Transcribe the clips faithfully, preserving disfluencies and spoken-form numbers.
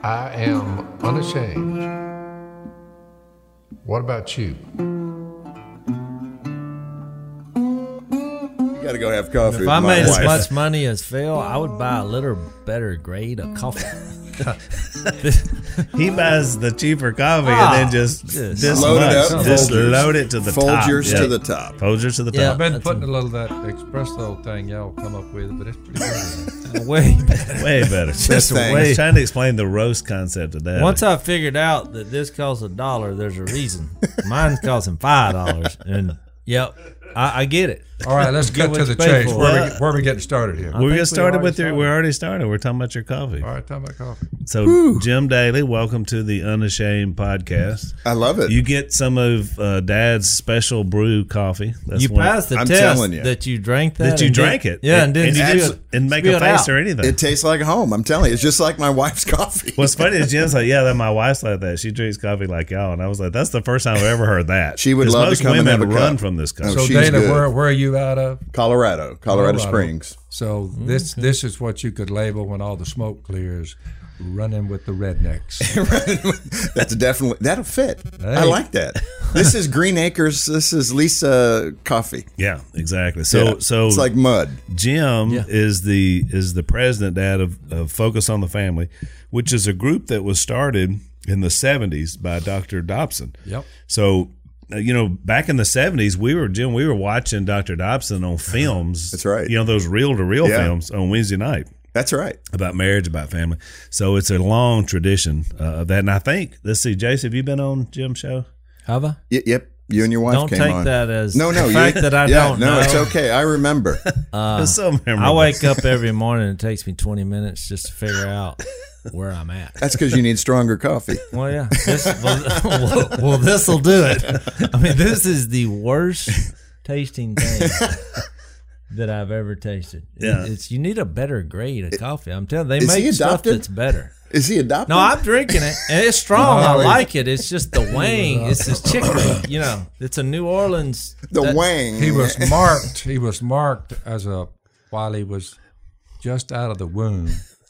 I am unashamed. What about you? You got to go have coffee. If with I my made wife. as much money as Phil, I would buy a little better grade of coffee. He buys the cheaper coffee Ah, and then just just this load it much, up, just Folgers. load it to the top. Folgers Yeah. to the top. Folgers to the Yeah. top. I've been That's putting a- a little of that espresso thing y'all come up with, but it's pretty good. Way better. Way better. Just thing. way, trying to explain the roast concept of that. Once I figured out that this costs a dollar, there's a reason. Mine's costing five dollars, and yep, I, I get it. All right, let's Get get what to you the pay chase. for. Where, we, where are we getting started here? I we think get we started already with your. started. We already started. We're talking about your coffee. All right, talking about coffee. So Jim Daly, welcome to the Unashamed podcast. I love it. You get some of uh, Dad's special brew coffee. That's You one- passed the I'm test telling you. that you drank that. that you and drank did- it. Yeah, and, and, didn't and, do you it. and make Spit a it face out. or anything. It tastes like home. I'm telling you, it's just like my wife's coffee. What's funny is Jim's like, yeah, that my wife's like that. She drinks coffee like y'all, and I was like, that's the first time I've ever heard that. She would 'Cause love to most come and women have a run cup. from this Oh, coffee. So, she's Dana, good. where, where are you out of? Colorado, Colorado, Colorado. Springs. So this this is what you could label when all the smoke clears, running with the rednecks. That's definitely that'll fit. I Hey. like that. This is Green Acres. This is Lisa Coffee. Yeah, exactly. So, Yeah. so it's like mud. Jim Yeah. is the is the president, Dad, of, of Focus on the Family, which is a group that was started in the seventies by Doctor Dobson. Yep. So, uh, you know, back in the seventies, we were Jim, we were watching Doctor Dobson on films. That's right. You know, those reel to reel Yeah. films on Wednesday night That's right. about marriage, about family. So it's a long tradition uh, of that. And I think, let's see, Jace, have you been on Jim's show? Have I? Y- yep. You and your wife Don't came take on. that as no, no. the you, fact that I yeah, don't no, know. it's okay. I remember. Uh, It's so memorable. I wake up every morning. It takes me twenty minutes just to figure out where I'm at. That's because you need stronger coffee. Well, yeah. This, well, well, well this will do it. I mean, this is the worst tasting thing that I've ever tasted. It- Yeah. it's you need a better grade of coffee. I'm telling you, they Is he make stuff adopted? that's better. Is he adopted? No, I'm drinking it, and it's strong. Oh, I he- like it. It's just the wang. It's this chicory. You know, it's a New Orleans. the that- wang. He was marked. He was marked as a while he was just out of the womb,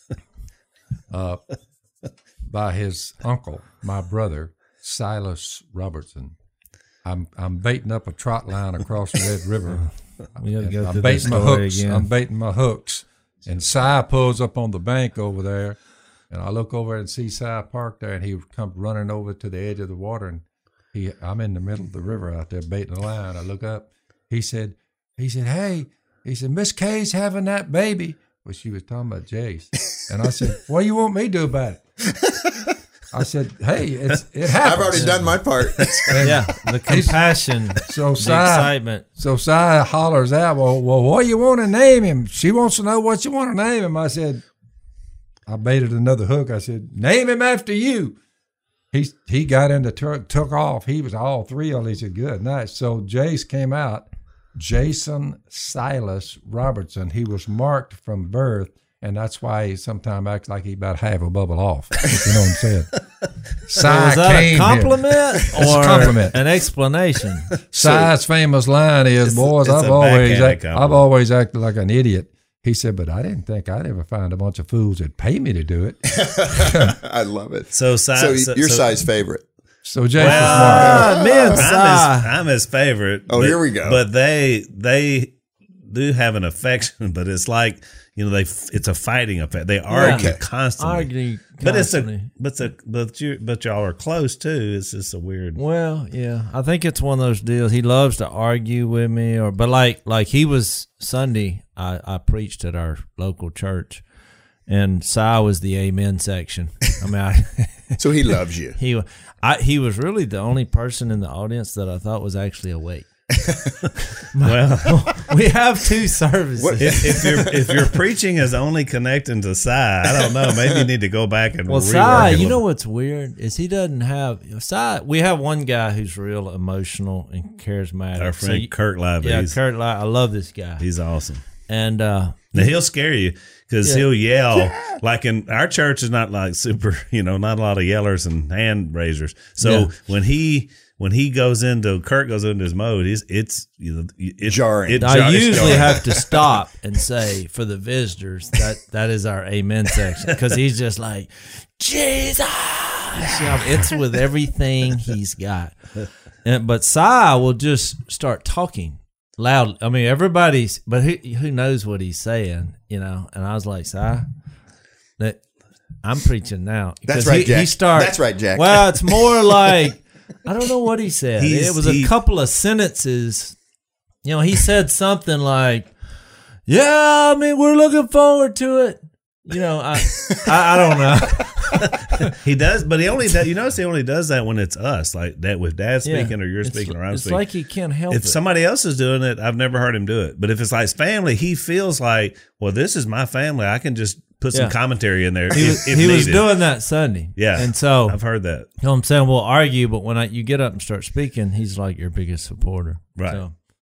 uh, by his uncle, my brother Silas Robertson. I'm I'm baiting up a trot line across the Red River. We got to go I'm through this baiting my story hooks. again. I'm baiting my hooks, and Si pulls up on the bank over there, and I look over and see Si parked there, and he comes running over to the edge of the water, and he I'm in the middle of the river out there baiting the line. I look up. He said, he said, hey, he said, Miss Kay's having that baby. Well, she was talking about Jace, and I said, what do you want me to do about it? I said, hey, it's it happens. I've already done my part. And yeah, the compassion, So the Si, excitement. so Si hollers out, well, well, what do you want to name him? She wants to know what you want to name him. I said, I baited another hook. I said, name him after you. He he got in the truck, took off. He was all thrilled. He said, good, nice. So Jace came out, Jason Silas Robertson. He was marked from birth, and that's why he sometimes acts like he about half a bubble off. You know what I'm saying? Si So was that came a here. compliment or a compliment. an explanation? Si's famous line is, "Boys, it's I've a always backhanded act, compliment. I've always acted like an idiot." He said, "But I didn't think I'd ever find a bunch of fools that pay me to do it." I love it. So, si- So, so your so- size favorite. So Jason Ah, man, I'm Si. his, I'm his favorite. Oh, but- here we go. But they they do have an affection, but it's like, you know, they it's a fighting affair. They argue Okay. constantly. Argue But it's a constantly. but it's a but you but y'all are close too. It's just a weird. Well, yeah, I think it's one of those deals. He loves to argue with me, or but like like he was Sunday. I, I preached at our local church, and Si was the amen section. I mean, I, So he loves you. he I he was really the only person in the audience that I thought was actually awake. Well, We have two services. What- if, if your if your preaching is only connecting to Si, I don't know. Maybe you need to go back and Well, rework it Si, a you know little. what's weird is he doesn't have Si. We have one guy who's real emotional and charismatic. Our So friend you- Kurt Lively. yeah, he's, Kurt. Li- I love this guy, he's awesome. and uh, Now he'll scare you because Yeah. he'll yell. Like in our church is not like super, you know, not a lot of yellers and hand raisers. So Yeah. when he when he goes into Kurt goes into his mode, it's it's you know it's Jarring. It I jar- it's usually jarring. have to stop and say for the visitors that that is our amen section because he's just like Jesus. You know, it's with everything he's got. And, but Si will just start talking loud. I mean, everybody's, but who who knows what he's saying, you know? And I was like, Si, that I'm preaching now. That's 'Cause right, he, Jack. He start, That's right, Jack. Well, it's more like I don't know what he said. He's- it was he- a couple of sentences. You know, he said something like, "Yeah, I mean, we're looking forward to it." You know, I I, I don't know. He does, but he only does, you notice he only does that when it's us, like that with Dad speaking or you're It's- speaking or I'm it's speaking. like he can't help If it. somebody else is doing it, I've never heard him do it. But if it's like his family, he feels like, well, this is my family. I can just put some Yeah. commentary in there. he if, was, if he was needed. doing that Sunday. Yeah, and so I've heard that. you know what I'm saying, we'll argue, but when I, you get up and start speaking, he's like your biggest supporter. Right. So,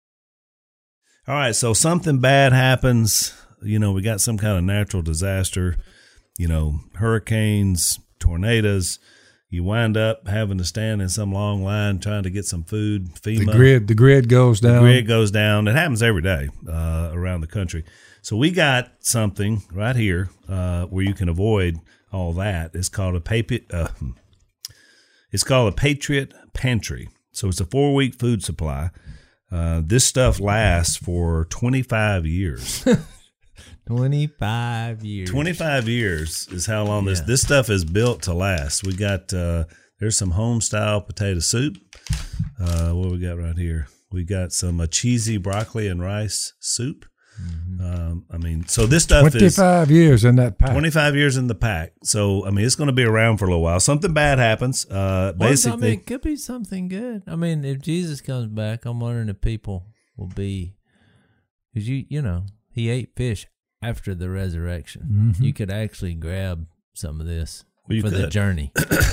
All right, so something bad happens. You know, we got some kind of natural disaster. You know, hurricanes, tornadoes. You wind up having to stand in some long line trying to get some food. FEMA. The grid, the grid goes down. The grid goes down. It happens every day uh, around the country. So we got something right here uh, where you can avoid all that. It's called a papi- uh, It's called a Patriot Pantry. So it's a four week food supply. Uh, this stuff lasts for twenty-five years. twenty-five years. twenty-five years is how long this Yeah. this stuff is built to last. We got uh, there's some home style potato soup. Uh, what we got right here? We got some uh, cheesy broccoli and rice soup. Mm-hmm. Um, I mean, so this stuff is Twenty-five years in that pack. twenty-five years in the pack. So I mean, it's going to be around for a little while. Something bad happens. Uh, Well, basically, I mean, it could be something good. I mean, if Jesus comes back, I'm wondering if people will be, because you, you know, he ate fish after the resurrection. Mm-hmm. You could actually grab some of this Well, you for the could. journey.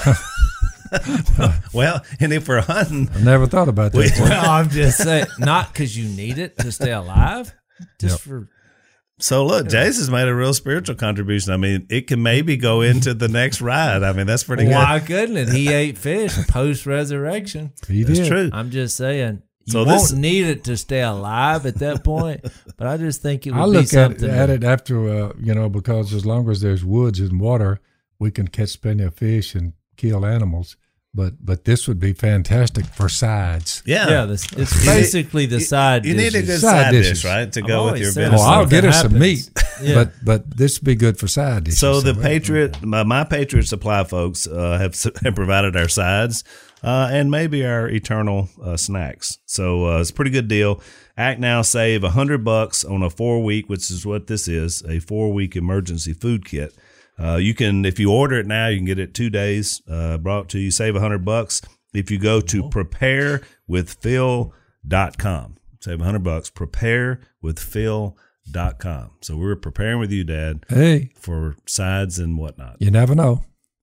well, and if we're hunting, I never thought about that. We- Well, I'm just saying, not because you need it to stay alive, just Yep. for. so look, Jason's made a real spiritual contribution. I mean, it can maybe go into the next ride. I mean, that's pretty good. Why couldn't it? He ate fish post resurrection. He That's did. true. I'm just saying. You So won't this- need it to stay alive at that point, but I just think it would I be look at, something. at to- it after, uh, you know, because as long as there's woods and water, we can catch plenty of fish and kill animals. But but this would be fantastic for sides. Yeah. Yeah, this, it's basically the side You need a dishes. good Side side, dishes. dish, right, to I've go with always your said business. Oh, I'll something get us some happens. meat, Yeah. but but this would be good for side dishes. So the we- Patriot, my, my Patriot Supply folks uh, have, have provided our sides uh, and maybe our eternal uh, snacks. So uh, it's a pretty good deal. Act now, save a hundred bucks on a four week, which is what this is, a four week emergency food kit. Uh, you can, if you order it now, you can get it two days uh, brought to you. Save a hundred bucks if you go to prepare with phil dot com. Save a hundred bucks. prepare with phil dot com. So we're preparing with you, Dad, Hey, for sides and whatnot. you never know.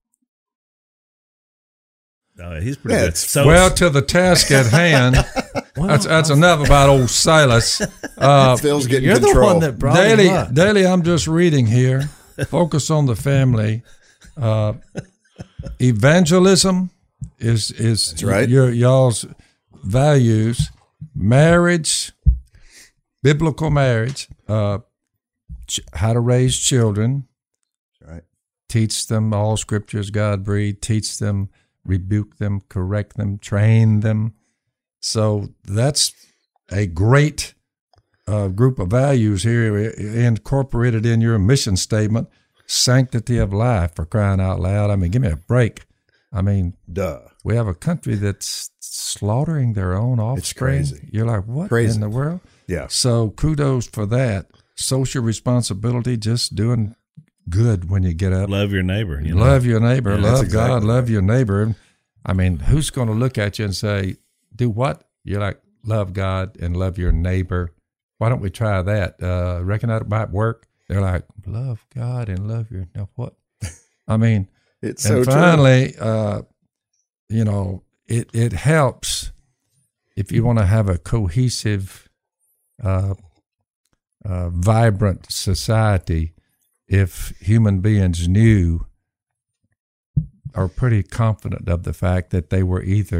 Uh, he's pretty Yeah, good. it's- So Well, to the task at hand, Well, that's that's enough about old Silas. Uh, Phil's getting You're the control. one that brought daily, him up. daily, I'm just reading here. Focus on the family. Uh, evangelism is is That's right. your y'all's values. Marriage, biblical marriage. Uh, ch- how to raise children. Right. Teach them all scriptures God breathed. Teach them, rebuke them, correct them, train them. So that's a great uh, group of values here incorporated in your mission statement. Sanctity of life, for crying out loud. I mean, give me a break. I mean, Duh. we have a country that's slaughtering their own offspring. crazy. You're like, what Crazy. in the world? Yeah. So kudos for that. Social responsibility, just doing good when you get up. love your neighbor. You know? Love your neighbor. Yeah, love that's God. exactly Love your neighbor. I mean, who's going to look at you and say, do what? You're like, love God and love your neighbor. Why don't we try that? Uh, reckon that might work. They're like, love God and love your, now what? I mean, It's so and true. finally, uh, you know, it, it helps if you want to have a cohesive, uh, uh, vibrant society, if human beings knew, are pretty confident of the fact that they were either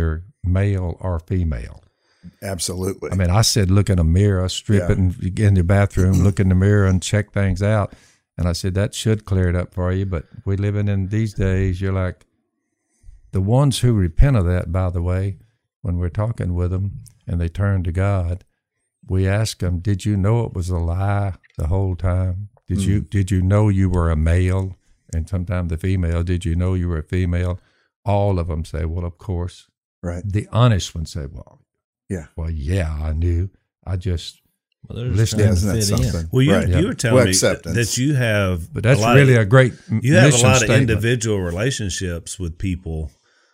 male or female. Absolutely. I mean, I said, look in a mirror, strip Yeah. it and get in your bathroom, look in the mirror and check things out. And I said, that should clear it up for you. But we living in these days, you're like, the ones who repent of that, by the way, when we're talking with them and they turn to God, we ask them, did you know it was a lie the whole time? Did mm. you did you know you were a male? And sometimes the female, did you know you were a female? All of them say, well, of course. Right. The honest ones say, well, yeah, well, yeah, I knew. I just Well, they're listening. trying Isn't to that fit in. something? Well, you, Right. you Yeah. were telling Well, me acceptance. that you have, But that's a lot really of, a great m- you have a mission lot statement. of individual relationships with people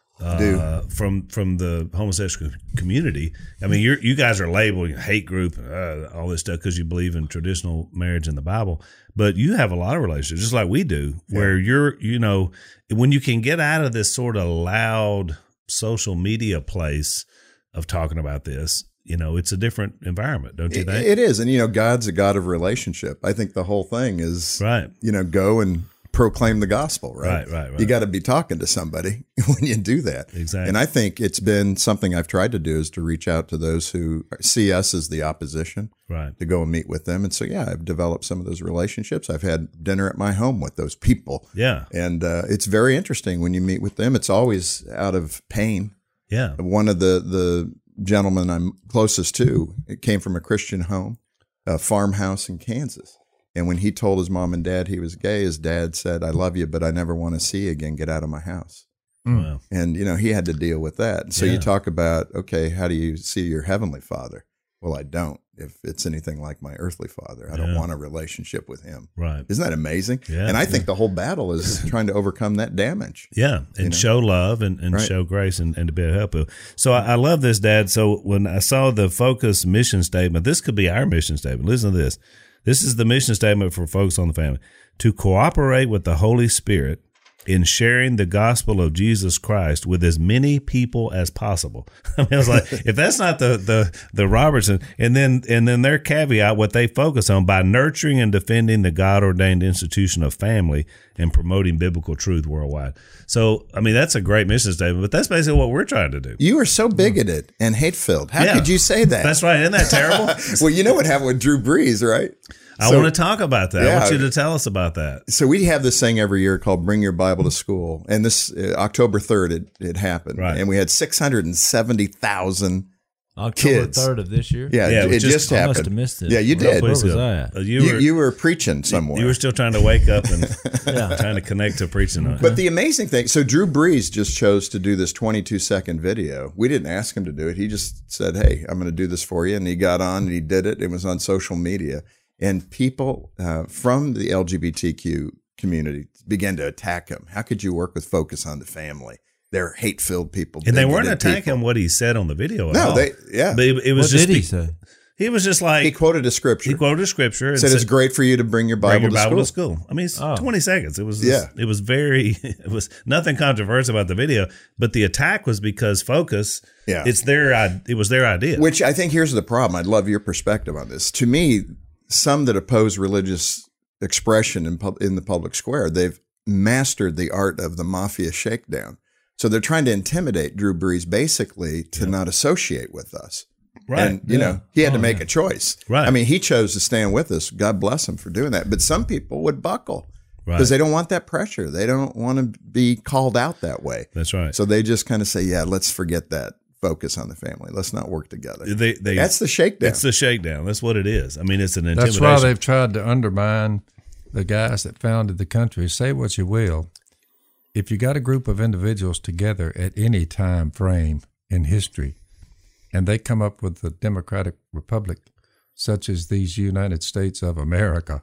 uh, from from the homosexual community. I mean, you you guys are labeled hate group, uh, all this stuff because you believe in traditional marriage in the Bible. But you have a lot of relationships, just like we do, where you're, you know, when you can get out of this sort of loud social media place of talking about this, you know, it's a different environment, don't you It, think? it is. And, you know, God's a God of relationship. I think the whole thing is, Right. you know, go and proclaim the gospel, right? Right, right, right. You got to be talking to somebody when you do that. Exactly. And I think it's been something I've tried to do is to reach out to those who see us as the opposition, Right. to go and meet with them. And so, yeah, I've developed some of those relationships. I've had dinner at my home with those people. Yeah. And uh, it's very interesting when you meet with them. It's always out of pain. Yeah. One of the, the gentlemen I'm closest to, it came from a Christian home, a farmhouse in Kansas. And when he told his mom and dad he was gay, his dad said, I love you, but I never want to see you again. Get out of my house. Wow. And, you know, he had to deal with that. So Yeah. you talk about, okay, how do you see your heavenly father? Well, I don't. If it's anything like my earthly father, I don't Yeah. want a relationship with him. Right. Isn't that amazing? Yeah. And I think the whole battle is trying to overcome that damage. Yeah, and know? show love and, and Right. show grace and, and to be able to help you. So I, I love this, Dad. So when I saw the Focus mission statement, this could be our mission statement. Listen to this. This is the mission statement for Focus on the Family. To cooperate with the Holy Spirit in sharing the gospel of Jesus Christ with as many people as possible. I mean, I was like, if that's not the, the, the Robertson, and then, and then their caveat, what they focus on by nurturing and defending the God ordained institution of family and promoting biblical truth worldwide. So, I mean, that's a great mission statement, but that's basically what we're trying to do. You are so bigoted and hate-filled. How Yeah. could you say that? That's right. Isn't that terrible? Well, you know what happened with Drew Brees, right? I So- want to talk about that. I Yeah. want you to tell us about that. So we have this thing every year called Bring Your Bible to School. And this uh, October third, it, it happened. Right. And we had six hundred seventy thousand. October Kids. third of this year. Yeah, Yeah, it, it it just- just, I happened. must have missed it. Yeah, you Where did. was Please go. that? Uh, you, You, were, you were preaching somewhere. you were still trying to wake up and Yeah. trying to connect to preaching on it. But the amazing thing, so Drew Brees just chose to do this twenty-two second video. We didn't ask him to do it. He just said, hey, I'm going to do this for you. And he got on and he did it. It was on social media. And people uh, from the L G B T Q community began to attack him. How could you work with Focus on the Family? They're hate-filled people. And they weren't bigoted attacking people. what he said on the video at No, all. they, yeah. But it, it was What just did he be- say? He was just like He quoted a scripture. he quoted a scripture and said said, it's great for you to bring your Bible, bring your Bible to to school. school. I mean, it's Oh. twenty seconds. It was Yeah. it was very it was nothing controversial about the video, but the attack was because Focus. Yeah. it's their i- it was their idea. Which I think here's the problem. I'd love your perspective on this. To me, some that oppose religious expression in, pub, in the public square, they've mastered the art of the mafia shakedown. So they're trying to intimidate Drew Brees basically to not associate with us. right. And, you know, he had to make a choice. Right. I mean, he chose to stand with us. God bless him for doing that. But some people would buckle Right. because they don't want that pressure. They don't want to be called out that way. That's right. So they just kind of say, yeah, let's forget that. Focus on the family. Let's not work together. they, they, That's the shakedown. It's the shakedown. That's what it is. I mean, it's an intimidation. That's why they've tried to undermine the guys that founded the country. Say what you will. If you got a group of individuals together at any time frame in history, and they come up with a democratic republic, such as these United States of America,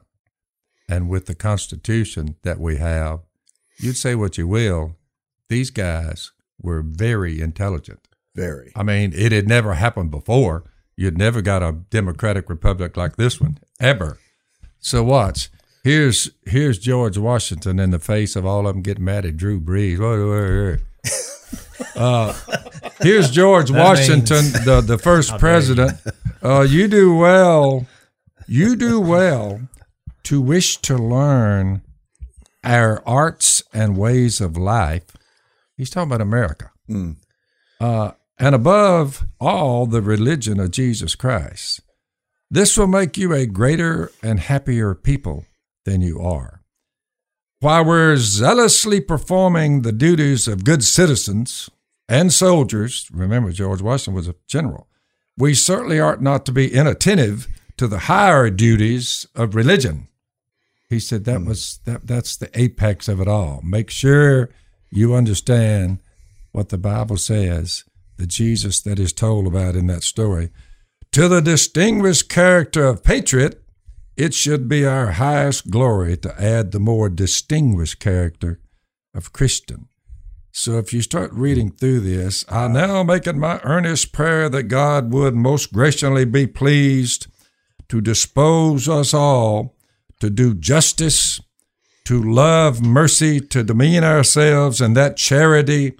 and with the Constitution that we have, you'd say what you will, these guys were very intelligent. Very. I mean, it had never happened before. You'd never got a democratic republic like this one, ever. So watch. Here's here's George Washington in the face of all of them getting mad at Drew Brees. Uh, here's George Washington, the, the first president. Uh, you do well, you do well to wish to learn our arts and ways of life. He's talking about America. Mm. Uh, and above all, the religion of Jesus Christ. This will make you a greater and happier people than you are. While we're zealously performing the duties of good citizens and soldiers, remember George Washington was a general, we certainly ought not to be inattentive to the higher duties of religion. He said that was that that's the apex of it all. Make sure you understand what the Bible says, the Jesus that is told about in that story. To the distinguished character of patriot, it should be our highest glory to add the more distinguished character of Christian. So if you start reading through this, I now make it my earnest prayer that God would most graciously be pleased to dispose us all to do justice, to love mercy, to demean ourselves in that charity,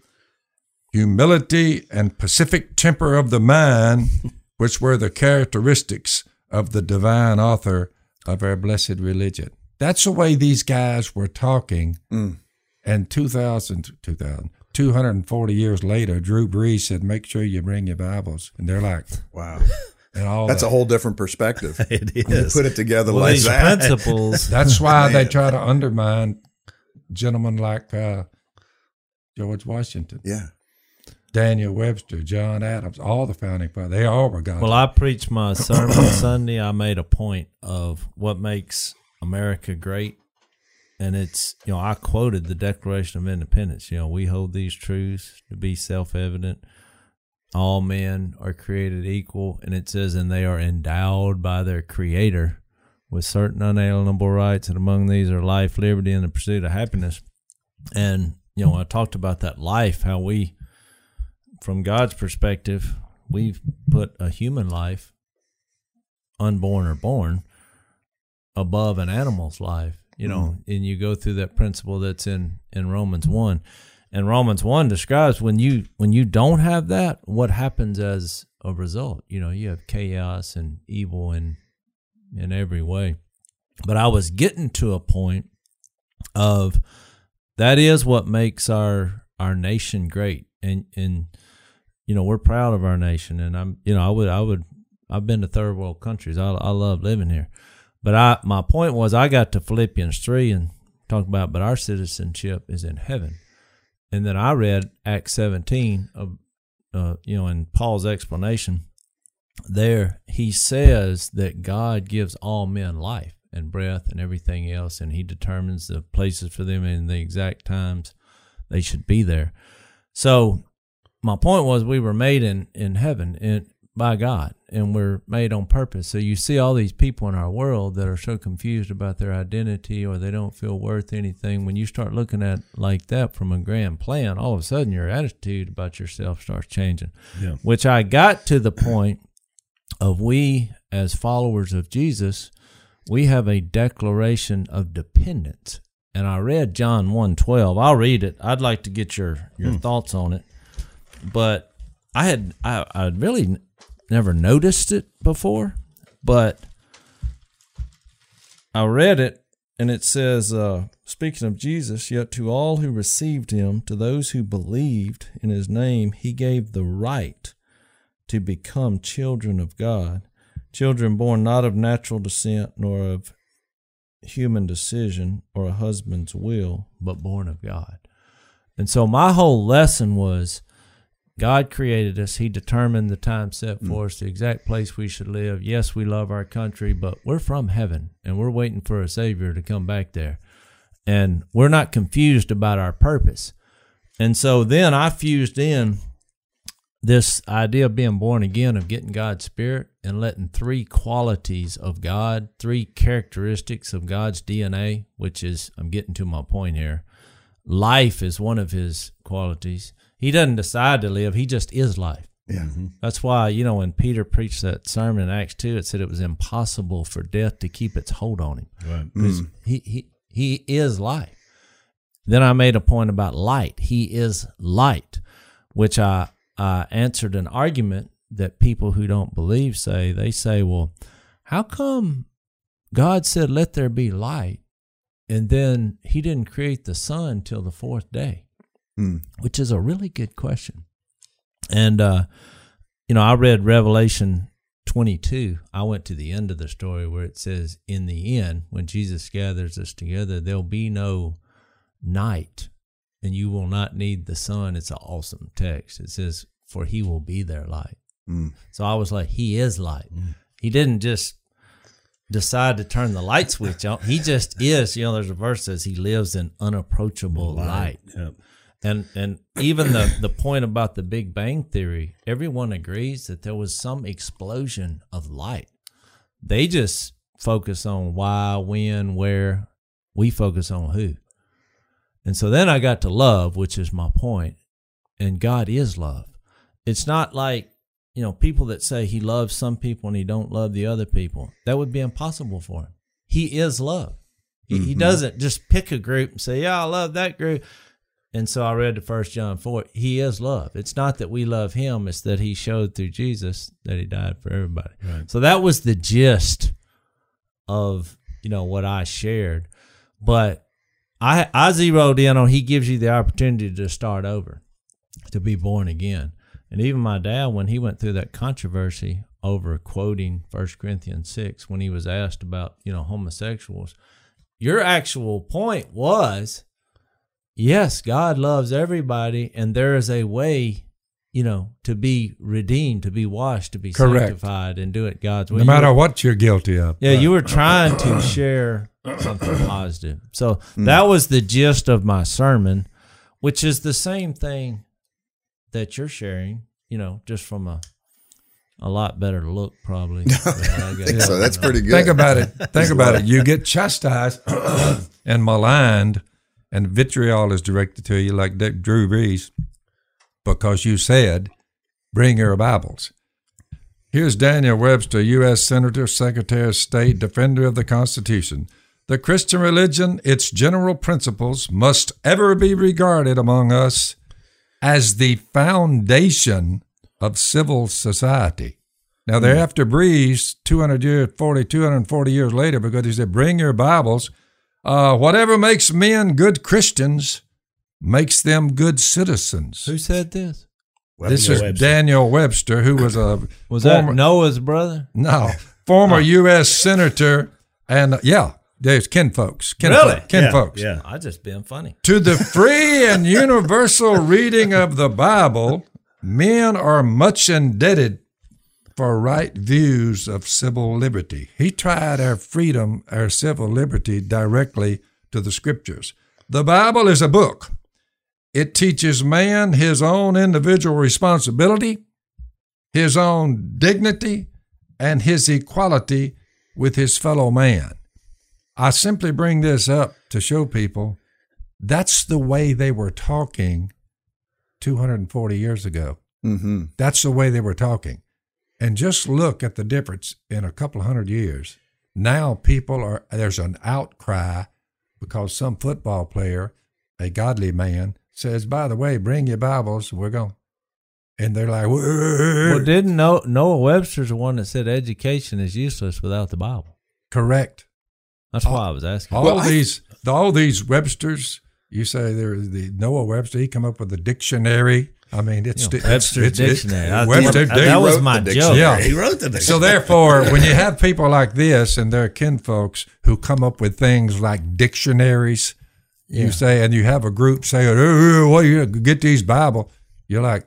humility, and pacific temper of the mind, which were the characteristics of the divine author of our blessed religion. That's the way these guys were talking. Mm. And two thousand, two thousand, two hundred forty years later, Drew Brees said, make sure you bring your Bibles. And they're like, wow. And all That's that. a whole different perspective. It is. You put it together Well, like these that. principles. That's why they try to undermine gentlemen like uh, George Washington. Yeah. Daniel Webster, John Adams, all the founding fathers, they all were God. Well, I preached my sermon Sunday. I made a point of what makes America great. And it's, you know, I quoted the Declaration of Independence. You know, we hold these truths to be self-evident. All men are created equal. And it says, and they are endowed by their Creator with certain unalienable rights. And among these are life, liberty, and the pursuit of happiness. And, you know, I talked about that life, how we, from God's perspective, we've put a human life, unborn or born, above an animal's life, you know, mm. and you go through that principle that's in, in Romans one. And Romans one describes when you when you don't have that, what happens as a result. You know, you have chaos and evil in in every way. But I was getting to a point of that is what makes our our nation great. And and you know, we're proud of our nation, and I'm, you know, I would, I would, I've been to third world countries. I, I love living here, but I, my point was, I got to Philippians three and talked about, but our citizenship is in heaven, and then I read Acts seventeen of, uh, you know, in Paul's explanation there, he says that God gives all men life and breath and everything else, and He determines the places for them and the exact times they should be there. So my point was we were made in, in heaven in, by God, and we're made on purpose. So you see all these people in our world that are so confused about their identity, or they don't feel worth anything. When you start looking at like that from a grand plan, all of a sudden your attitude about yourself starts changing, yeah. Which I got to the point of we as followers of Jesus, we have a declaration of dependence. And I read John one twelve. I'll read it. I'd like to get your, your hmm. thoughts on it. But I had I I really n- never noticed it before, but I read it, and it says, uh, speaking of Jesus, yet to all who received Him, to those who believed in His name, He gave the right to become children of God, children born not of natural descent, nor of human decision or a husband's will, but born of God. And so my whole lesson was, God created us. He determined the time set for us, the exact place we should live. Yes, we love our country, but we're from heaven, and we're waiting for a Savior to come back there. And we're not confused about our purpose. And so then I fused in this idea of being born again, of getting God's Spirit and letting three qualities of God, three characteristics of God's D N A, which is, I'm getting to my point here. Life is one of His qualities. He doesn't decide to live. He just is life. Yeah. Mm-hmm. That's why, you know, when Peter preached that sermon in Acts two, it said it was impossible for death to keep its hold on him. Right. Because mm. he, he, he is life. Then I made a point about light. He is light, which I, I answered an argument that people who don't believe say. They say, well, how come God said, let there be light, and then He didn't create the sun till the fourth day? Mm. Which is a really good question. And, uh, you know, I read Revelation twenty-two. I went to the end of the story where it says, in the end, when Jesus gathers us together, there'll be no night, and you will not need the sun. It's an awesome text. It says, for he will be their light. Mm. So I was like, he is light. Mm. He didn't just decide to turn the light switch on. He just is. You know, there's a verse that says he lives in unapproachable light. light. Yep. And and even the, the point about the Big Bang Theory, everyone agrees that there was some explosion of light. They just focus on why, when, where. We focus on who. And so then I got to love, which is my point. And God is love. It's not like, you know, people that say he loves some people and he don't love the other people. That would be impossible for him. He is love. He, mm-hmm. he doesn't just pick a group and say, yeah, I love that group. And so I read the First John four. He is love. It's not that we love him. It's that he showed through Jesus that he died for everybody. Right. So that was the gist of, you know, what I shared. But I I zeroed in on he gives you the opportunity to start over, to be born again. And even my dad, when he went through that controversy over quoting First Corinthians six, when he was asked about, you know, homosexuals, your actual point was, yes, God loves everybody, and there is a way, you know, to be redeemed, to be washed, to be Correct. sanctified, and do it God's way. No matter what you're guilty of. Yeah, you were trying to share something positive. So mm. that was the gist of my sermon, which is the same thing that you're sharing, you know, just from a a lot better look, probably. I think so. That's pretty good. Think about it. Think about it. You get chastised and maligned, and vitriol is directed to you, like Drew Brees, because you said, bring your Bibles. Here's Daniel Webster, U S Senator, Secretary of State, Defender of the Constitution. The Christian religion, its general principles, must ever be regarded among us as the foundation of civil society. Now, they're after Brees two hundred years, forty, two hundred forty years later, because he said, bring your Bibles. Uh, whatever makes men good Christians makes them good citizens. Who said this? This is Webster. Daniel Webster, who was a was former, that Noah's brother? No, former U S senator, and uh, yeah, there's kinfolks. Kin really? Kinfolks. Yeah, yeah. I just been funny. To the free and universal reading of the Bible, men are much indebted for right views of civil liberty. He tried our freedom, our civil liberty, directly to the Scriptures. The Bible is a book. It teaches man his own individual responsibility, his own dignity, and his equality with his fellow man. I simply bring this up to show people that's the way they were talking two hundred forty years ago. Mm-hmm. That's the way they were talking. And just look at the difference in a couple of hundred years. Now people are, there's an outcry because some football player, a godly man, says, by the way, bring your Bibles, we're going. And they're like, Whoa. Well, didn't Noah, Noah Webster's the one that said education is useless without the Bible? Correct. That's all, why I was asking. All well, these, I, all these Websters, you say there's the Noah Webster, he come up with a dictionary. I mean, it's, you know, it's Webster's it's, dictionary. It's, Webster, that, that was my joke. Yeah. He wrote the dictionary. So therefore, when you have people like this and their kinfolks who come up with things like dictionaries, yeah. you say, and you have a group saying, oh, well, you get these Bible, you're like,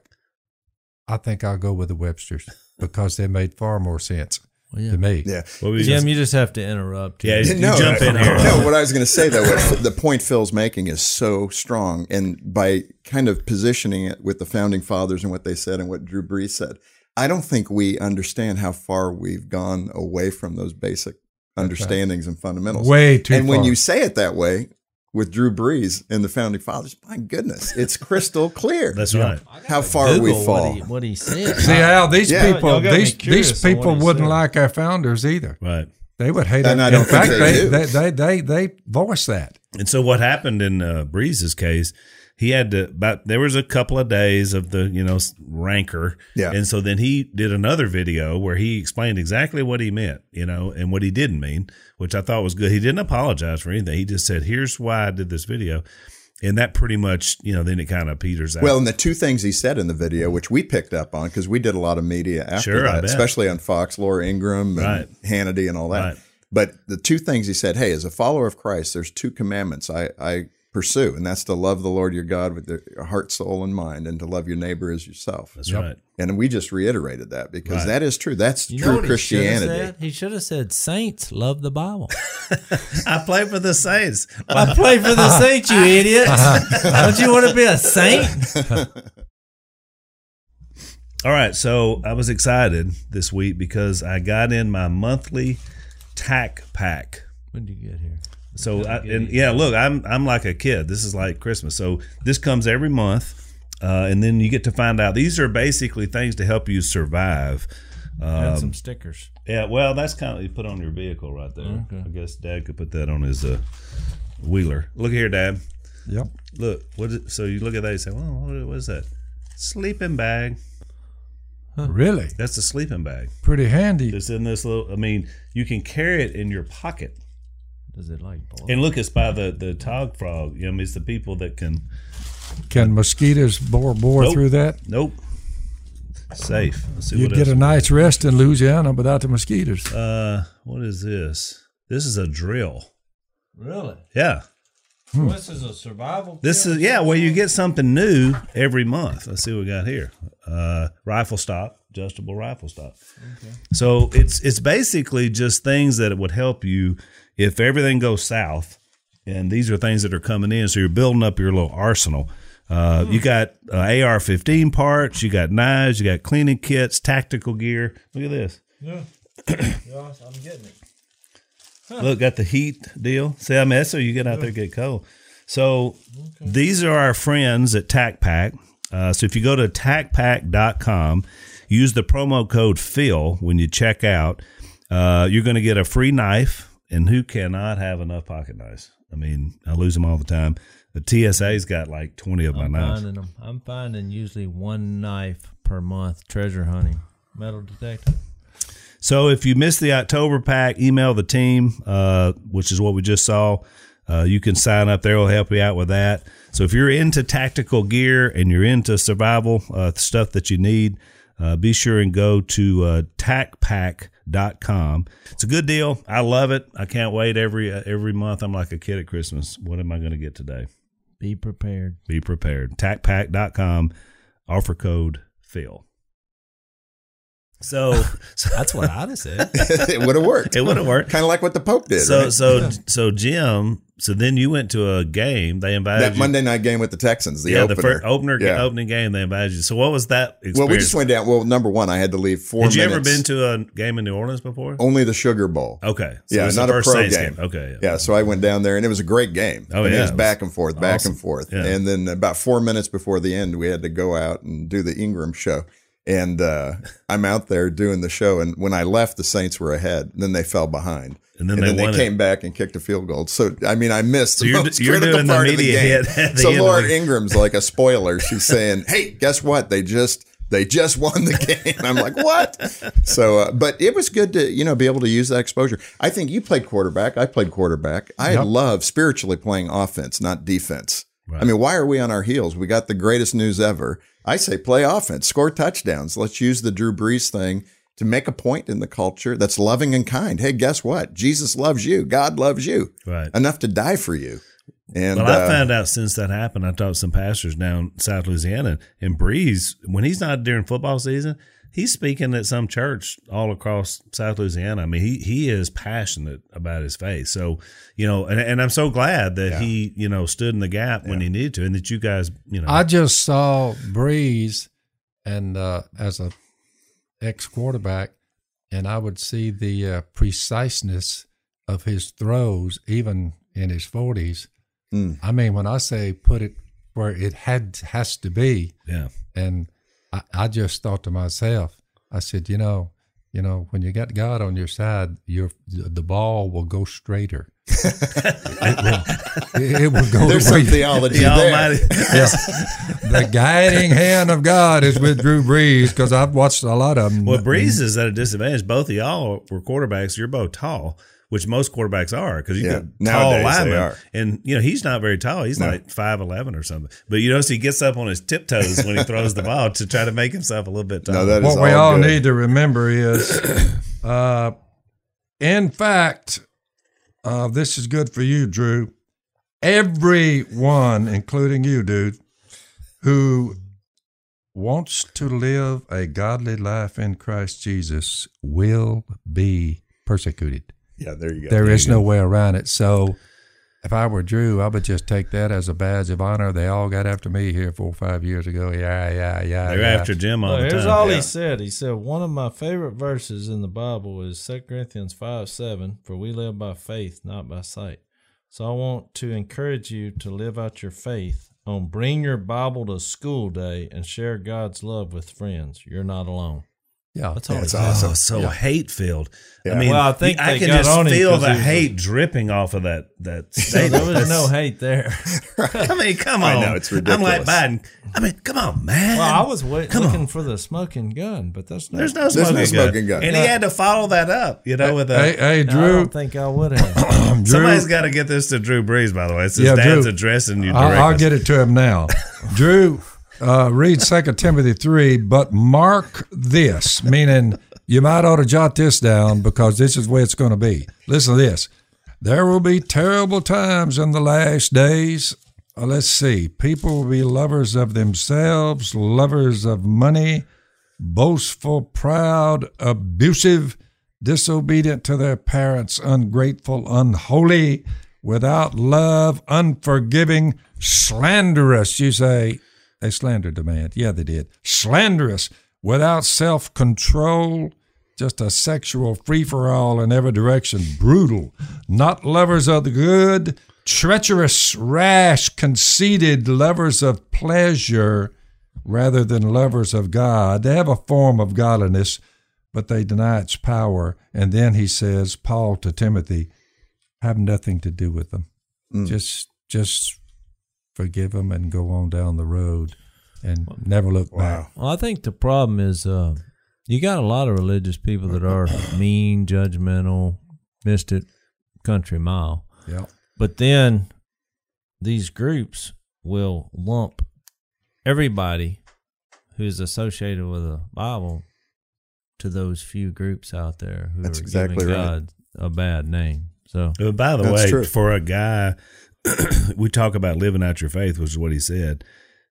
I think I'll go with the Websters because they made far more sense. Well, yeah. To me. Yeah. Well, Jim, just, you just have to interrupt. Yeah, you no, jump in here. No, what I was going to say, though, what, the point Phil's making is so strong. And by kind of positioning it with the founding fathers and what they said and what Drew Brees said, I don't think we understand how far we've gone away from those basic understandings and fundamentals. Way too And far. when you say it that way, with Drew Brees and the founding fathers, my goodness, it's crystal clear. That's right. How far Google we fall. What he, what he said. See how these Yeah. people, Y'all got me these curious these on what people he wouldn't said. like our founders either. Right. They would hate And it. I don't In fact, think they they do. they, they they they voice that. And so what happened in uh, Breeze's case, he had to, about, there was a couple of days of the, you know, rancor. Yeah. And so then he did another video where he explained exactly what he meant, you know, and what he didn't mean, which I thought was good. He didn't apologize for anything. He just said, here's why I did this video. and that pretty much, you know, then it kind of peters out. Well, and the two things he said in the video, which we picked up on because we did a lot of media after Sure, I that, bet. especially on Fox, Laura Ingraham, and Right. Hannity, and all that. Right. But the two things he said, hey, as a follower of Christ, there's two commandments I, I pursue, and that's to love the Lord your God with your heart, soul, and mind, and to love your neighbor as yourself. That's right. And we just reiterated that because Right. that is true. That's You know true what he should have Christianity. said? He should have said, "Saints love the Bible." I play for the Saints. I play for the Saints, you idiot. Don't you want to be a saint? All right, so I was excited this week because I got in my monthly tack pack. When did you get here? So I, and yeah, look, I'm I'm like a kid. This is like Christmas. So this comes every month, uh, and then you get to find out these are basically things to help you survive. Got Um, some stickers. yeah, well, that's kind of you put on your vehicle right there. Okay. I guess Dad could put that on his uh, wheeler. Look here, Dad. Yep. Look, what? Is, so you look at that, you say, "Well, what, what is that? Sleeping bag." Really? That's a sleeping bag. Pretty handy. It's in this little. I mean, you can carry it in your pocket. Does it like blow? And look, it's by the the tog frog. You know, I mean, it's the people that can. Can mosquitoes bore bore Nope. through that? Nope. Safe. Let's see You'd what get else. a night's rest in Louisiana without the mosquitoes. Uh, what is this? This is a drill. Really? Yeah. This is a survival. This is yeah, where you get something new every month. Let's see what we got here. Uh, rifle stock, adjustable rifle stock. Okay. So it's it's basically just things that would help you if everything goes south. And these are things that are coming in. So you're building up your little arsenal. Uh, You got uh, A R fifteen parts. You got knives. You got cleaning kits, tactical gear. Look at this. Yeah. yeah, I'm getting it. Look, got the heat deal. See, I mean, that's so you get out there and get cold. So these are our friends at TacPack. Uh, so if you go to tac pack dot com, use the promo code Phil when you check out, uh, you're going to get a free knife. And who cannot have enough pocket knives? I mean, I lose them all the time. The T S A's got like twenty of my I'm knives. finding them. I'm finding usually one knife per month. Treasure hunting, metal detector. So if you missed the October pack, email the team, uh, which is what we just saw. Uh, you can sign up there. We'll help you out with that. So if you're into tactical gear and you're into survival uh, stuff that you need, uh, be sure and go to uh, tac pack dot com. It's a good deal. I love it. I can't wait every uh, every month. I'm like a kid at Christmas. What am I going to get today? Be prepared. Be prepared. tac pack dot com, offer code Phil. So, so That's what I'd have said. It would have worked. it would have worked. Kind of like what the Pope did. So right? so so Jim. So then you went to a game. They invited that you. Monday night game with the Texans, the yeah, opener. the first opener Yeah. opening game. They invited you. So what was that experience? Well, we just went down. Well, number one, I had to leave four Had you minutes. ever been to a game in New Orleans before? Only the Sugar Bowl. Okay, so Yeah, it was not the a first pro Saints game. Okay, yeah. Yeah, so I went down there, and it was a great game. Oh, I mean, yeah, it was it was back and forth, back awesome. and forth. Yeah. And then about four minutes before the end, we had to go out and do the Ingram show. And uh, I'm out there doing the show, and when I left, the Saints were ahead. And then they fell behind, And then they won it. came back and kicked a field goal. So I mean, I missed So the you're- most you're critical doing the part of media game. hit at the So end of Laura the- Ingram's like a spoiler. She's saying, "Hey, guess what? They just." They just won the game. I'm like, what? So, uh, but it was good to, you know, be able to use that exposure. I think you played quarterback. I played quarterback. I Yep. love spiritually playing offense, not defense. Right. I mean, why are we on our heels? We got the greatest news ever. I say play offense, score touchdowns. Let's use the Drew Brees thing to make a point in the culture that's loving and kind. Hey, guess what? Jesus loves you. God loves you. Right. Enough to die for you. And Well, I uh, found out since that happened, I talked to some pastors down South Louisiana, and Breeze, when he's not during football season, he's speaking at some church all across South Louisiana. I mean, he he is passionate about his faith. So, you know, and, and I'm so glad that Yeah. he, you know, stood in the gap when he needed to, and that you guys, you know, I just saw Breeze, and uh, as a ex quarterback, and I would see the uh, preciseness of his throws, even in his forties. Mm. I mean, when I say put it where it had has to be, yeah, and I, I just thought to myself, I said, you know, you know, when you got God on your side, your the ball will go straighter. it, will, it will go. there's the way- some theology the there. Almighty. the guiding hand of God is with Drew Brees, because I've watched a lot of them. Well, Breeze is at a disadvantage. Both of y'all were quarterbacks. You're both tall. which most quarterbacks are, because you Yeah, get nowadays tall they linemen, are. and you know he's not very tall. He's No. like five eleven or something. But you notice he gets up on his tiptoes when he throws the ball to try to make himself a little bit taller. No, that is What we all good. need to remember is, uh, in fact, uh, this is good for you, Drew. Everyone, including you, dude, who wants to live a godly life in Christ Jesus will be persecuted. Yeah, there you go. There is no way around it. So if I were Drew, I would just take that as a badge of honor. They all got after me here four or five years ago. Yeah, yeah, yeah. They're yeah. after Jim all Well, the here's time. all Yeah. he said. He said, one of my favorite verses in the Bible is Second Corinthians five seven, for we live by faith, not by sight. So I want to encourage you to live out your faith on bring your Bible to school day and share God's love with friends. You're not alone. Yeah. That's all That's he said. awesome. Oh, so Yeah. hate filled. Yeah. I mean, Well, I think I they can got just on him feel 'cause the he was hate dripping off of that that So statement. there was no hate there. I mean, come on. I know, it's I'm like ridiculous. Biden. I mean, come on, man. Well, I was wait, Come looking on. for the smoking gun, but that's not. There's no There's smoking, no gun. smoking gun. And he had to follow that up, you know, with a. Hey, hey, I Drew. don't think I would have. Drew Somebody's got to get this to Drew Brees, by the way. It's his Yeah, dad's Drew. addressing you I'll, directly. I'll get it to him now. Drew, uh, read Second Timothy three, but mark this, meaning you might ought to jot this down because this is where it's going to be. Listen to this. There will be terrible times in the last days. Uh, let's see. People will be lovers of themselves, lovers of money, boastful, proud, abusive, disobedient to their parents, ungrateful, unholy, without love, unforgiving, slanderous. You say, they slandered the man. Yeah, they did. Slanderous, without self-control, just a sexual free-for-all in every direction, brutal, not lovers of the good, treacherous, rash, conceited, lovers of pleasure rather than lovers of God. They have a form of godliness, but they deny its power. And then he says, Paul to Timothy, have nothing to do with them. Mm. Just just forgive them and go on down the road and never look back. Well, I think the problem is uh, you got a lot of religious people that are mean, judgmental, missed it country mile. Yeah. But then these groups will lump everybody who's associated with the Bible to those few groups out there who That's are exactly giving right. God a bad name. So Uh, by the That's way, true. for a guy, we talk about living out your faith, which is what he said.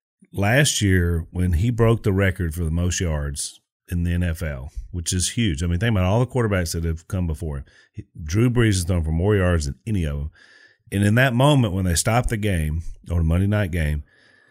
Last year, when he broke the record for the most yards in the N F L, which is huge. I mean, think about all the quarterbacks that have come before him. He, Drew Brees has thrown for more yards than any of them. And in that moment, when they stopped the game, or the Monday night game,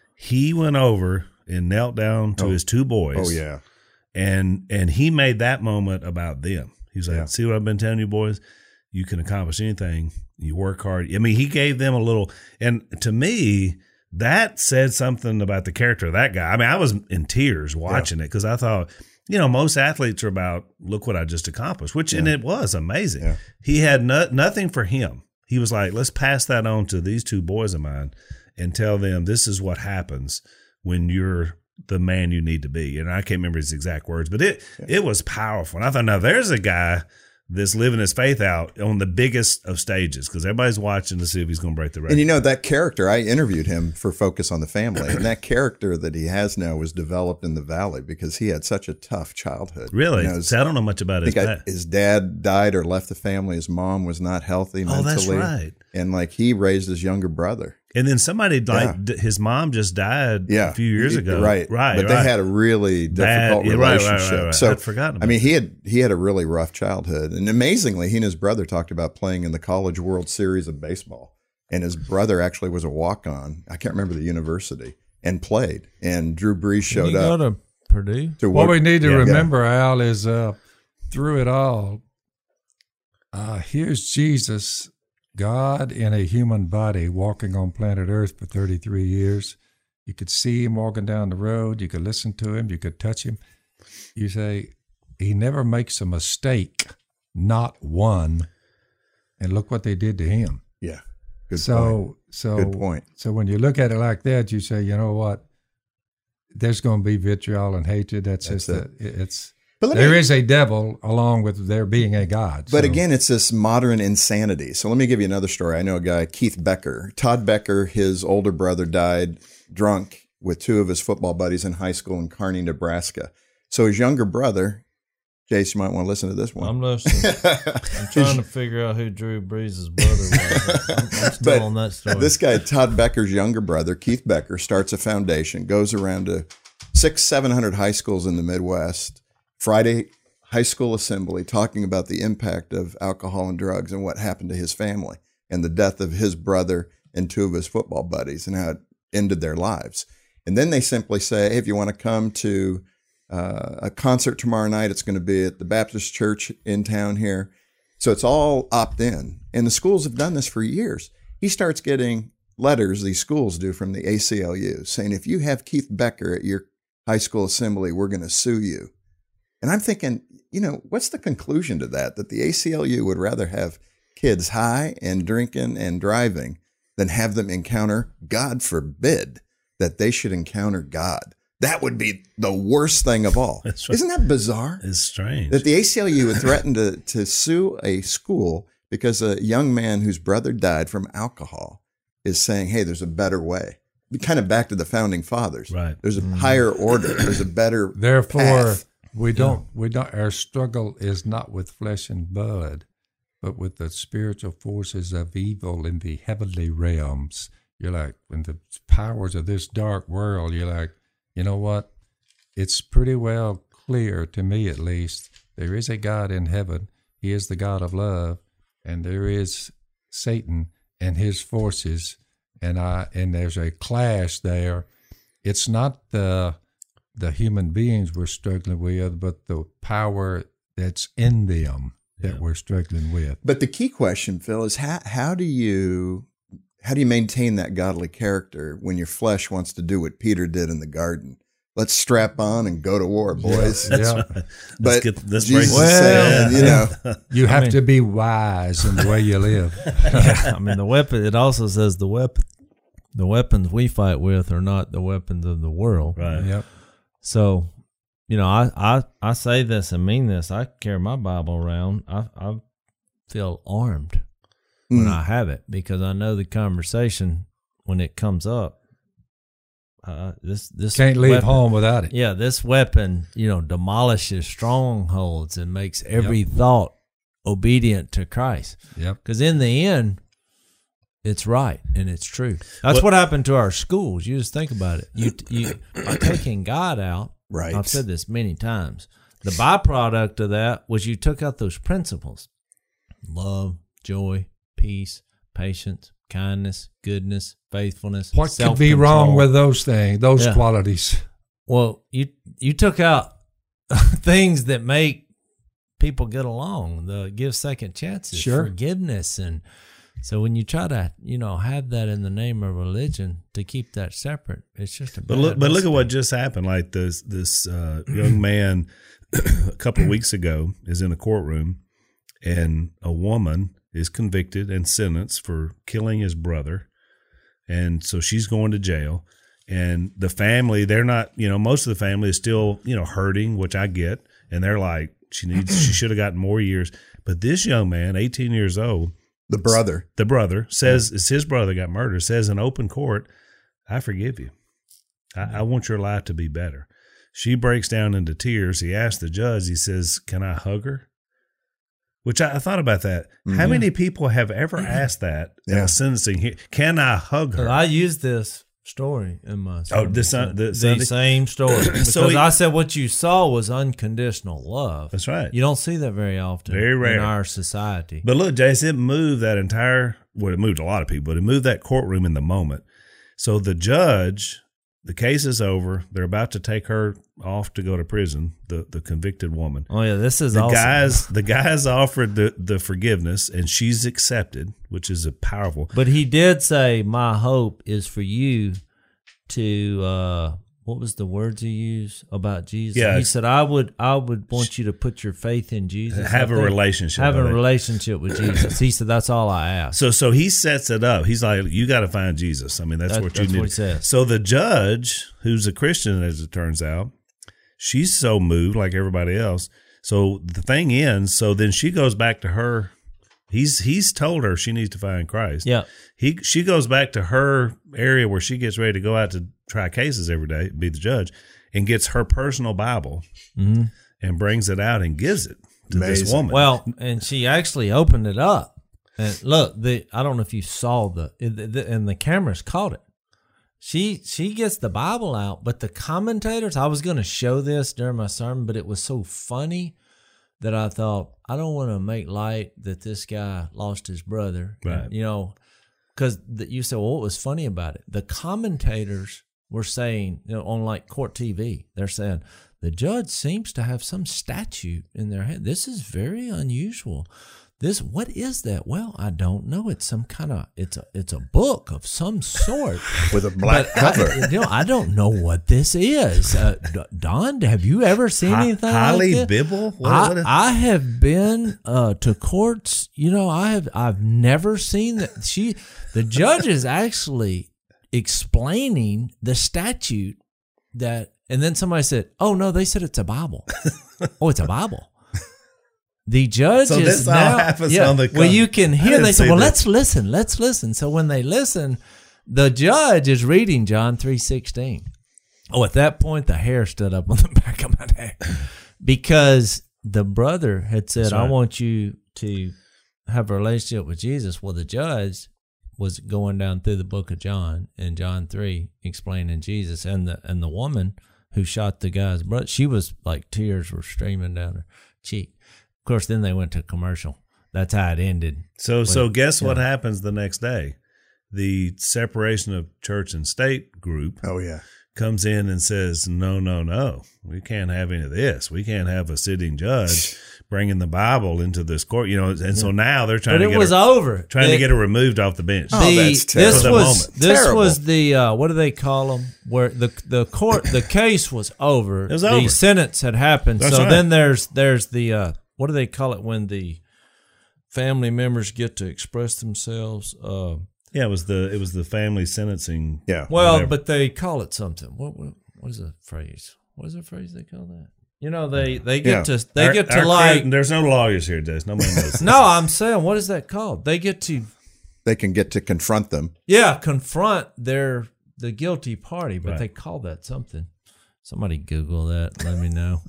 he went over and knelt down to Oh. his two boys. Oh, yeah. And and he made that moment about them. He was like, Yeah. see what I've been telling you, boys? You can accomplish anything. You work hard. I mean, he gave them a little, and to me, that said something about the character of that guy. I mean, I was in tears watching it because I thought, you know, most athletes are about, look what I just accomplished, which, and it was amazing. Yeah. He had no, nothing for him. He was like, let's pass that on to these two boys of mine and tell them this is what happens when you're the man you need to be. And I can't remember his exact words, but it it was powerful. And I thought, now there's a guy that's living his faith out on the biggest of stages because everybody's watching to see if he's going to break the record. And you know, that character, I interviewed him for Focus on the Family, and that character that he has now was developed in the Valley because he had such a tough childhood. really? You know, his- See, I don't know much about I his think I, past. his dad died or left the family. His mom was not healthy Oh, mentally. that's right. And like he raised his younger brother. And then somebody, like, Yeah. d- his mom just died Yeah. a few years ago. Right. Right. But right. they had a really Bad- difficult yeah, right, right, right, relationship. right. So I'd forgotten about I mean, he had he had a really rough childhood. And amazingly, he and his brother talked about playing in the College World Series of baseball. And his brother actually was a walk-on. I can't remember the university and played. And Drew Brees Can showed you up go to Purdue? to What work. we need to Yeah. remember, Al, is uh, through it all, uh, here's Jesus, God in a human body, walking on planet Earth for thirty-three years. You could see him walking down the road. You could listen to him. You could touch him. You say, he never makes a mistake, not one. And look what they did to him. Yeah. Good so, point. so, Good point. So when you look at it like that, you say, you know what? There's going to be vitriol and hatred. That's, That's just a, it's But let there me- is a devil along with there being a God. But So, again, it's this modern insanity. So let me give you another story. I know a guy, Keith Becker. Todd Becker, his older brother died drunk with two of his football buddies in high school in Kearney, Nebraska. So his younger brother, Jace, you might want to listen to this one. I'm listening. I'm trying to figure out who Drew Brees' brother was. I'm, I'm still But on that story. This guy, Todd Becker's younger brother, Keith Becker, starts a foundation, goes around to six, seven hundred high schools in the Midwest, Friday high school assembly, talking about the impact of alcohol and drugs and what happened to his family and the death of his brother and two of his football buddies and how it ended their lives. And then they simply say, hey, if you want to come to uh, a concert tomorrow night, it's going to be at the Baptist church in town here. So it's all opt-in. And the schools have done this for years. He starts getting letters, these schools do, from the A C L U saying, if you have Keith Becker at your high school assembly, we're going to sue you. And I'm thinking, you know, what's the conclusion to that? That the A C L U would rather have kids high and drinking and driving than have them encounter, God forbid, that they should encounter God. That would be the worst thing of all. That's right. Isn't that bizarre? It's strange. That the A C L U would threaten to, to sue a school because a young man whose brother died from alcohol is saying, hey, there's a better way. Kind of back to the founding fathers. Right. There's a higher order. There's a better therefore, path. we don't, we don't, our struggle is not with flesh and blood, but with the spiritual forces of evil in the heavenly realms. You're like, when the powers of this dark world, you're like, you know what? It's pretty well clear, to me at least, there is a God in heaven. He is the God of love, and there is Satan and his forces, and I and there's a clash there. It's not the the human beings we're struggling with, but the power that's in them that Yeah. we're struggling with. But the key question, Phil, is how how do you how do you maintain that godly character when your flesh wants to do what Peter did in the garden? Let's strap on and go to war, boys. Yeah. That's Yeah. right. But Let's get, let's Jesus break is saying, you know, You have mean- to be wise in the way you live. I mean, the weapon. It also says the weapon, the weapons we fight with are not the weapons of the world. Right. Yep. So, you know, I, I, I say this and mean this. I carry my Bible around. I I feel armed when Mm. I have it because I know the conversation when it comes up. Uh, this this Can't leave weapon- home without it. Yeah, this weapon, you know, demolishes strongholds and makes every thought obedient to Christ. Yep. Because in the end, it's right and it's true. That's What- what happened to our schools. You just think about it. You, you by taking God out. Right. I've said this many times. The byproduct of that was you took out those principles: love, joy, peace, patience, kindness, goodness, faithfulness. What could be wrong self-control. with those things, those Yeah. qualities? Well, you you took out things that make people get along, the give second chances, Sure. forgiveness, and so when you try to you know have that in the name of religion to keep that separate, it's just a But bad look, but look at recipe. what just happened. Like this, this uh, young man a couple of weeks ago is in a courtroom, and a woman is convicted and sentenced for killing his brother, and so she's going to jail. And the family, they're not, you know, most of the family is still, you know, hurting, which I get, and they're like, she needs, she should have gotten more years. But this young man, eighteen years old, The brother. the brother says it's his brother got murdered, says in open court, I forgive you. I, I want your life to be better. She breaks down into tears. He asks the judge, he says, can I hug her? Which I, I thought about that. How many people have ever asked that at Yeah. a sentencing here? Can I hug her? I used this story in my Oh, this sermon. Sun- the the Sunday? same story because So he- I said what you saw was unconditional love. That's right. You don't see that very often, Very rare. in our society. But look, Jace, it moved that entire, well, it moved a lot of people, but it moved that courtroom in the moment. So the judge, the case is over. They're about to take her off to go to prison, the, the convicted woman. Oh yeah, this is The awesome. guys, the guys offered the, the forgiveness, and she's accepted, which is a powerful. But he did say, "My hope is for you to." Uh, what was the words he used about Jesus? Yeah. He said, "I would, I would want you to put your faith in Jesus, Have I a think. relationship have a with it. relationship with Jesus." He said, "That's all I ask." So, so he sets it up. He's like, "You got to find Jesus." I mean, that's That- what you that's need. what he says. So the judge, who's a Christian, as it turns out, she's so moved like everybody else. So the thing ends. So then she goes back to her. He's he's told her she needs to find Christ. Yeah. He she goes back to her area where she gets ready to go out to try cases every day, be the judge, and gets her personal Bible Mm-hmm. and brings it out and gives it to this Amazing. woman. Well, and she actually opened it up. And look, the I don't know if you saw the, the, the and the cameras caught it. She she gets the Bible out, but the commentators, I was going to show this during my sermon, but it was so funny that I thought, I don't want to make light that this guy lost his brother. Right. And, you know, because you said, well, what was funny about it? The commentators were saying, you know, on like court T V, they're saying, the judge seems to have some statute in their hand. This is very unusual. This, what is that? Well, I don't know. It's some kind of, it's a, it's a book of some sort with a black But cover. I, you know, I don't know what this is. Uh, D- Don, have you ever seen Hi- anything highly like this? Bible? What- I, what is- I have been uh, to courts. You know, I have. I've never seen that. She, the judge, is actually explaining the statute that, and then somebody said, "Oh no, they said it's a Bible." Oh, it's a Bible. The judge So is this all now, happens yeah, on the well, con- you can I hear. didn't They say, see "Well, this. let's listen. Let's listen." So when they listen, the judge is reading John three sixteen. Oh, at that point, the hair stood up on the back of my neck because the brother had said, That's right. "I want you to have a relationship with Jesus." Well, the judge was going down through the book of John in John three, explaining Jesus, and the and the woman who shot the guy's brother, she was like tears were streaming down her cheek. Of course, then they went to commercial. That's how it ended. So, so guess what yeah. happens the next day? The separation of church and state group Oh yeah. comes in and says, no, no, no, we can't have any of this. We can't have a sitting judge bringing the Bible into this court, you know. And so now they're trying But to it get was her, over. trying It- to get her removed off the bench. Oh, that's terrible. This For the was moment. this Terrible. was the uh, what do they call them? Where the the court the case was over. It was the over. sentence had happened. That's so right. then there's there's the uh, what do they call it when the family members get to express themselves? Uh, Yeah, it was the it was the family sentencing. Yeah. well, Whatever. but they call it something. What what what is the phrase? What is the phrase they call that? You know, they they get Yeah. to they Our- get to our like. crew- there's no lawyers here, Jess. Nobody knows. No, I'm saying, what is that called? They get to They can get to confront them. yeah confront their the guilty party, but Right. they call that something. Somebody Google that. Let me know.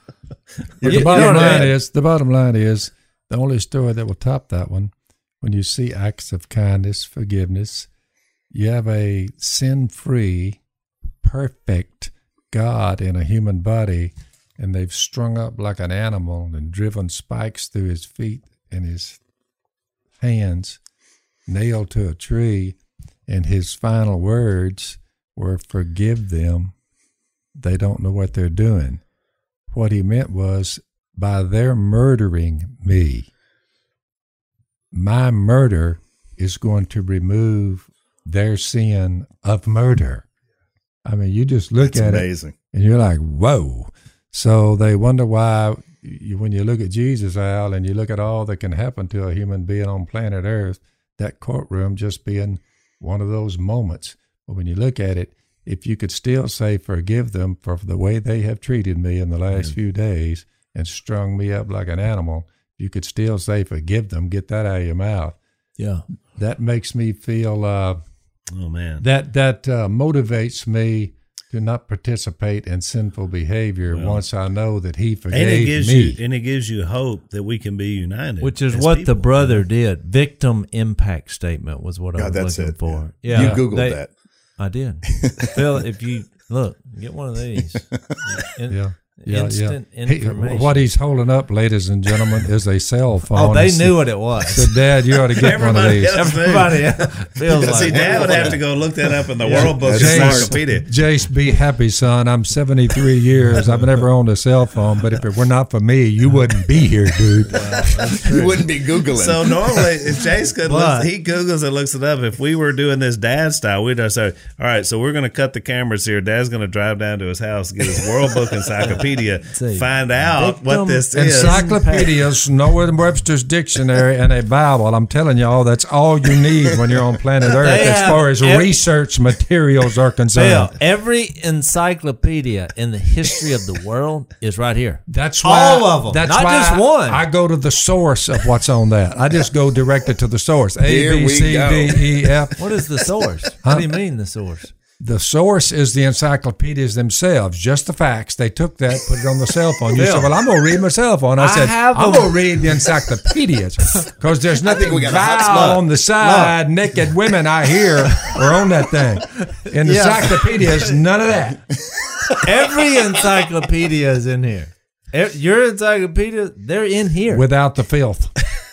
But You- the bottom you know what I line mean? is, the bottom line is, the only story that will top that one, when you see acts of kindness, forgiveness, you have a sin-free, perfect God in a human body, and they've strung up like an animal and driven spikes through his feet and his hands, nailed to a tree, and his final words were, "Forgive them. They don't know what they're doing." What he meant was, by their murdering me, my murder is going to remove their sin of murder. I mean, you just look It's at amazing. it and you're like, whoa. So they wonder why, you, when you look at Jesus, Al, and you look at all that can happen to a human being on planet Earth, that courtroom just being one of those moments. But when you look at it, if you could still say, forgive them for the way they have treated me in the last few days and strung me up like an animal, you could still say, forgive them, get that out of your mouth. Yeah. That makes me feel, uh, Oh man, that, that uh, motivates me to not participate in sinful behavior Well, once I know that he and it forgave gives me. you and it gives you hope that we can be united, Which is as what people. the brother did. Victim impact statement was what I Yeah, was that's looking it. for. Yeah. Yeah, You Googled they- that. I did. Phil, if you look, get one of these. In- Yeah. Yeah, Instant yeah. He- information. what he's holding up, ladies and gentlemen, is a cell phone. Oh, they He knew what it was. said, Dad, you ought to get one of Everybody these. else knew. Everybody feels See, like Dad would have to go look that up in the Yeah, World Book that's smart. Encyclopedia. Jace, be happy, son. I'm seventy-three years. I've never owned a cell phone, but if it were not for me, you wouldn't be here, dude. You wouldn't be Googling. So normally, if Chase could, But- look, he Googles and looks it up. If we were doing this dad style, we'd just say, all right, so we're going to cut the cameras here. Dad's going to drive down to his house, get his World Book Encyclopedia. encyclopedia, See, find out what victim this is. Encyclopedias, Merriam-Webster's dictionary, and a Bible. I'm telling y'all, that's all you need when you're on planet Earth They as have far as ev- research materials are Bill, concerned. every encyclopedia in the history of the world is right here. That's why, All of them, That's not why just I- one. I go to the source of what's on that. I just go directed to the source. A, Here B, we C, go. D, E, F. What is the source? What do you mean the source? The source is the encyclopedias themselves, just the facts. They took that, put it on the cell phone. You Bill. said, well, I'm going to read my cell phone. I, I said, have I'm them. going to read the encyclopedias because there's nothing we got a hot vile spot. on the side. Naked women I hear are on that thing. In the Yeah. encyclopedias, none of that. Every encyclopedia is in here. E- Your encyclopedia, they're in here. Without the filth.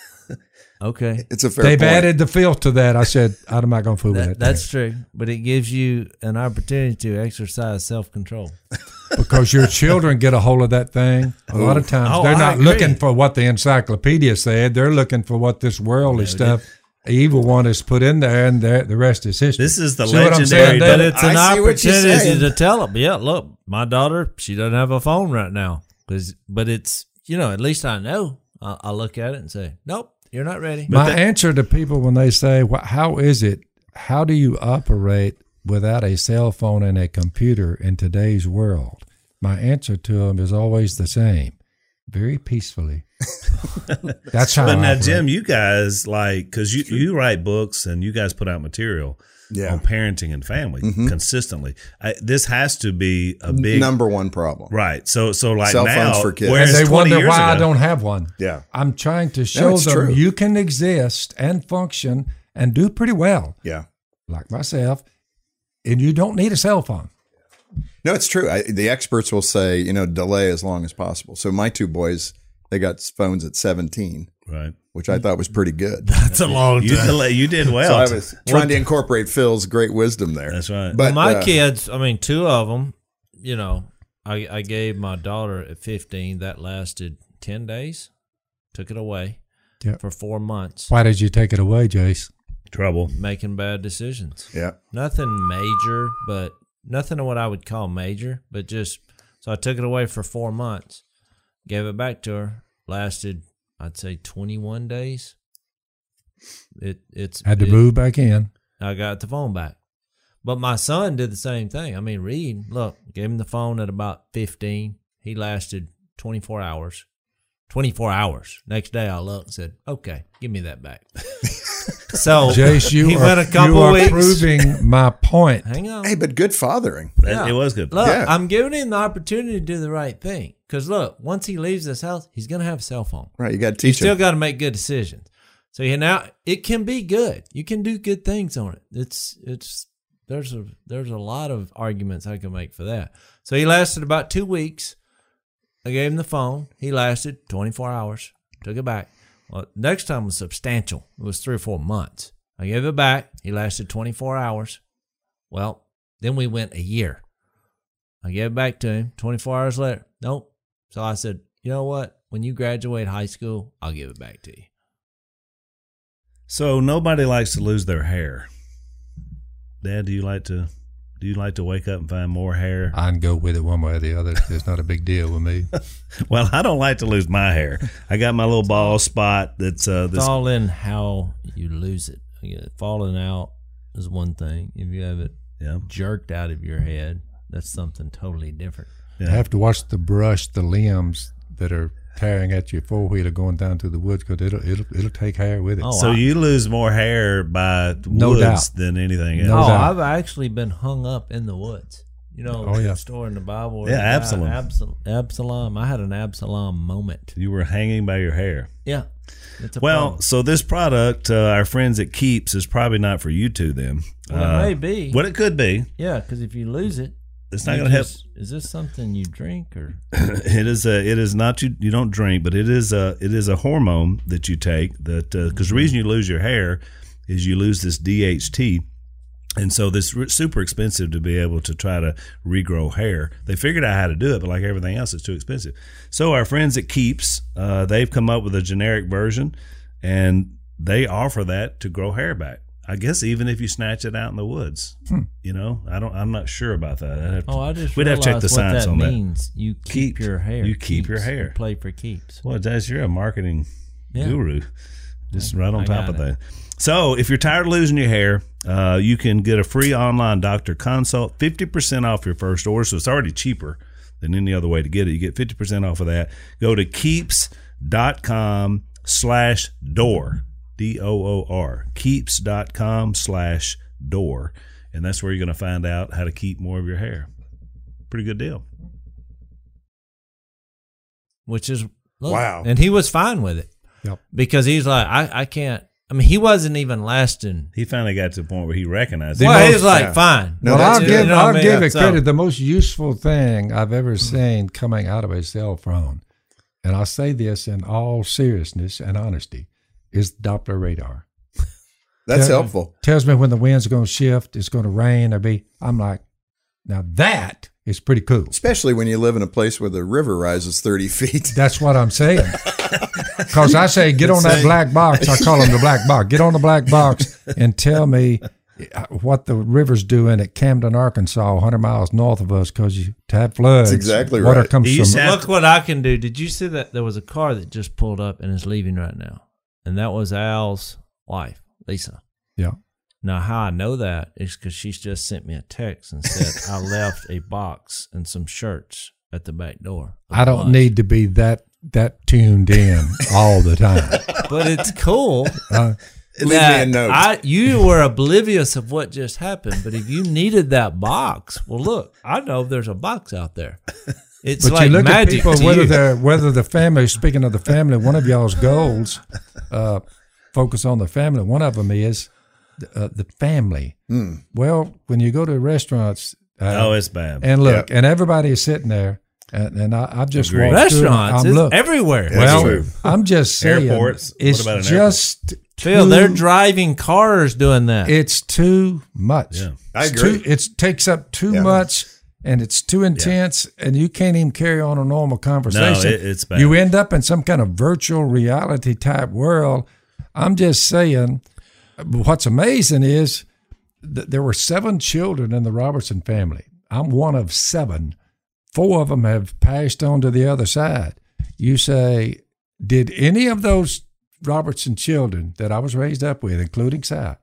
Okay. It's a fair They've point. added the filth to that. I said, I'm not going to fool with That, that. that's true, but it gives you an opportunity to exercise self-control. Because your children get a hold of that thing. A lot of times Oh, they're I not agree. looking for what the encyclopedia said. They're looking for what this worldly stuff, evil one is put in there, and the the rest is history. This is the See what I'm legendary- saying, But David? it's an I see what you're opportunity saying. to tell them, yeah, look, my daughter, she doesn't have a phone right now. 'Cause- but it's, you know, at least I know. I'll, I'll look at it and say, nope, you're not ready. My answer to people when they say, "Wh- how is it, how do you operate without a cell phone and a computer in today's world? My answer to them is always the same, very peacefully. That's how But I now, operate. Jim, you guys like because you you write books and you guys put out material Yeah. on parenting and family consistently. I, this has to be a big Number one problem. right. So so like Cell now, phones for kids. whereas And they twenty wonder years why I ago- don't have one. Yeah. I'm trying to show it's them true. you can exist and function and do pretty well, Yeah. like myself, and you don't need a cell phone. No, it's true. I, the experts will say, you know, delay as long as possible. So my two boys, they got phones at seventeen, right. which I thought was pretty good. That's a long You delay, you did So well. I was trying to incorporate Phil's great wisdom there. That's right. But my uh, kids, I mean, two of them, you know, I, I gave my daughter at fifteen, that lasted ten days, took it away Yep. for four months, Why did you take it away, Jace? Trouble. making bad decisions. yeah, Nothing major, but nothing of what I would call major, but just, so I took it away for four months, gave it back to her, lasted, I'd say twenty-one days. It It's Had to it- move back in. I got the phone back. But my son did the same thing. I mean, Reed, look, gave him the phone at about fifteen. He lasted twenty-four hours. twenty-four hours. Next day I looked and said, okay, give me that back. So Jace, you he are, went a couple you are weeks. proving my point. Hang on. hey, but good fathering. That- Yeah. It was good. Look, Yeah. I'm giving him the opportunity to do the right thing. Because look, once he leaves this house, he's going to have a cell phone. Right, you got to You teach still him. got to make good decisions. So you now it can be good. You can do good things on it. It's it's there's a there's a lot of arguments I can make for that. So he lasted about two weeks. I gave him the phone. He lasted twenty-four hours. Took it back. Well, next time was substantial. It was three or four months. I gave it back. He lasted twenty-four hours. Well, then we went a year. I gave it back to him. twenty-four hours later, nope. So I said, you know what? When you graduate high school, I'll give it back to you. So nobody likes to lose their hair. Dad, do you like to do you like to wake up and find more hair? I can go with it one way or the other. It's not a big deal with me. Well, I don't like to lose my hair. I got my little bald spot that's uh It's this all in how you lose it. Yeah, falling out is one thing. If you have it yeah. jerked out of your head, that's something totally different. You have to watch the brush, the limbs that are tearing at your four wheeler going down to the woods because it'll it'll it'll take hair with it. Oh, So I- you lose more hair by No woods doubt. than anything else. No oh, doubt. I've actually been hung up in the woods. You know, Oh, yeah. the story in the Bible. where Yeah, the guy- Absalom. Absal- Absalom. I had an Absalom moment. You were hanging by your hair. Yeah. It's a Well, problem. so this product, uh, our friends at Keeps, is probably not for you two then. Well, Uh, it may be. What it could be. Yeah, because if you lose it, It's not you going to help. just- Is this something you drink or? It is a. It is not you. You don't drink, but it is a. It is a hormone that you take. That because the reason you lose your hair is you lose this D H T, and so this is super expensive to be able to try to regrow hair. They figured out how to do it, but like everything else, it's too expensive. So our friends at Keeps, uh, they've come up with a generic version, and they offer that to grow hair back. I guess even if you snatch it out in the woods, Hmm. you know, I don't. I'm not sure about that. I'd have to, Oh, I just we'd have to check the realized science what on that that. means. You keep, Keep. your hair. You keep your Keeps. hair. You play for keeps. Well, Jazz, you're a marketing Yeah. guru. Just right on I top got of it. that. So, if you're tired of losing your hair, uh, you can get a free online doctor consult, fifty percent off your first order. So, it's already cheaper than any other way to get it. You get fifty percent off of that. Go to keeps.com slash door, D O O R, keeps.com slash door. And that's where you're going to find out how to keep more of your hair. Pretty good deal. Which is look, Wow. and he was fine with it. Yep. Because he's like, I, I can't. I mean, he wasn't even lasting. He finally got to the point where he recognized it. Well, most- he was like, yeah. fine. No, well, that's I'll good. give You know what I I'll mean? give it So- credit. The most useful thing I've ever seen coming out of a cell phone, and I say this in all seriousness and honesty, is Doppler radar. That's Tell- helpful. Tells me when the wind's going to shift, it's going to rain or be. I'm like, now that is pretty cool. Especially when you live in a place where the river rises thirty feet. That's what I'm saying. Because I say, get on that saying- black box. I call them the black box. Get on the black box and tell me what the river's doing at Camden, Arkansas, one hundred miles north of us. Because you to have floods, That's exactly water right. comes You from. used to have Look what I can do. Did you see that there was a car that just pulled up and is leaving right now? And that was Al's wife, Lisa. Yeah. Now, how I know that is because she's just sent me a text and said, I left a box and some shirts at the back door. of I don't lunch." need to be that that tuned in all the time. But it's cool. Uh, Leave me that a note. I, you were oblivious of what just happened, but if you needed that box, well, look, I know there's a box out there. It's but like you look at magic people, to whether you. they're whether the family. Speaking of the family, one of y'all's goals, uh, focus on the family. One of them is uh, the family. Mm. Well, when you go to restaurants, uh, Oh, it's bad. and look, and everybody is sitting there, and, and I, I've just Agreed. walked through, Restaurants, I'm, it's look, everywhere. That's well, true. I'm just saying, Airports. What it's about an just Phil, too- they're driving cars doing that. It's too much. Yeah. I It's agree. Too, it takes up too Yeah. much, and it's too intense, and you can't even carry on a normal No, conversation. it, it's bad. You end up in some kind of virtual reality type world. I'm just saying, what's amazing is that there were seven children in the Robertson family. I'm one of seven. Four of them have passed on to the other side. You say, did any of those Robertson children that I was raised up with, including Si,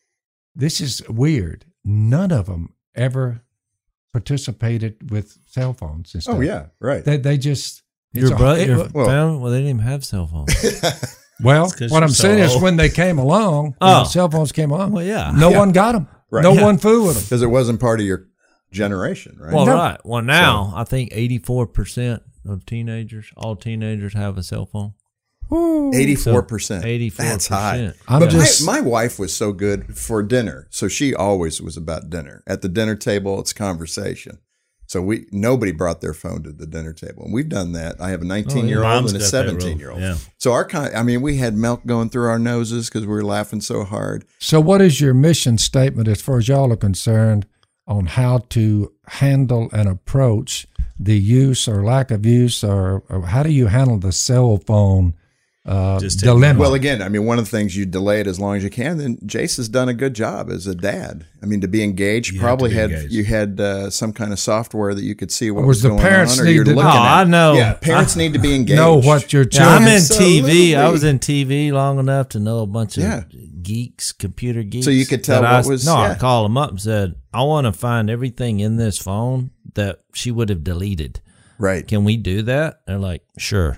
this is weird, none of them ever participated with cell phones and stuff. Oh, yeah, right. They, they just, it's your a- brother, it- your well- family, well, they didn't even have cell phones. well, 'cause what you're I'm so saying is old. when they came along, when Oh. the cell phones came along, Well, yeah. no Yeah. one got them. Right. No Yeah. one fooled with them. Because it wasn't part of your generation, right? Well, No. right. Well, now I think eighty-four percent of teenagers, all teenagers, have a cell phone. eighty-four percent. eighty-four That's high. I'm But just- my, my wife was so good for dinner. So she always was about dinner. At the dinner table, it's conversation. So we nobody brought their phone to the dinner table. And we've done that. I have a nineteen-year-old Mom's and a got that rule. seventeen-year-old. Yeah. So our kind, I mean, we had milk going through our noses because we were laughing so hard. So, what is your mission statement as far as y'all are concerned on how to handle and approach the use or lack of use, or, or how do you handle the cell phone uh, Just take- dilemma? Well, again, I mean, one of the things you delay it as long as you can. Then Jace has done a good job as a dad. I mean, to be engaged, You have probably to be had engaged. you had uh, some kind of software that you could see what Or was, was the going parents on, or need you're to- looking Oh, at. I know. Yeah, parents I- need to be engaged. know what your Yeah, I'm children. in T V. I Absolutely. was in T V long enough to know a bunch of Yeah. geeks, computer geeks. So you could tell that what I, was- No, I yeah. called them up and said, I want to find everything in this phone that she would have deleted. Right. Can we do that? They're like, sure.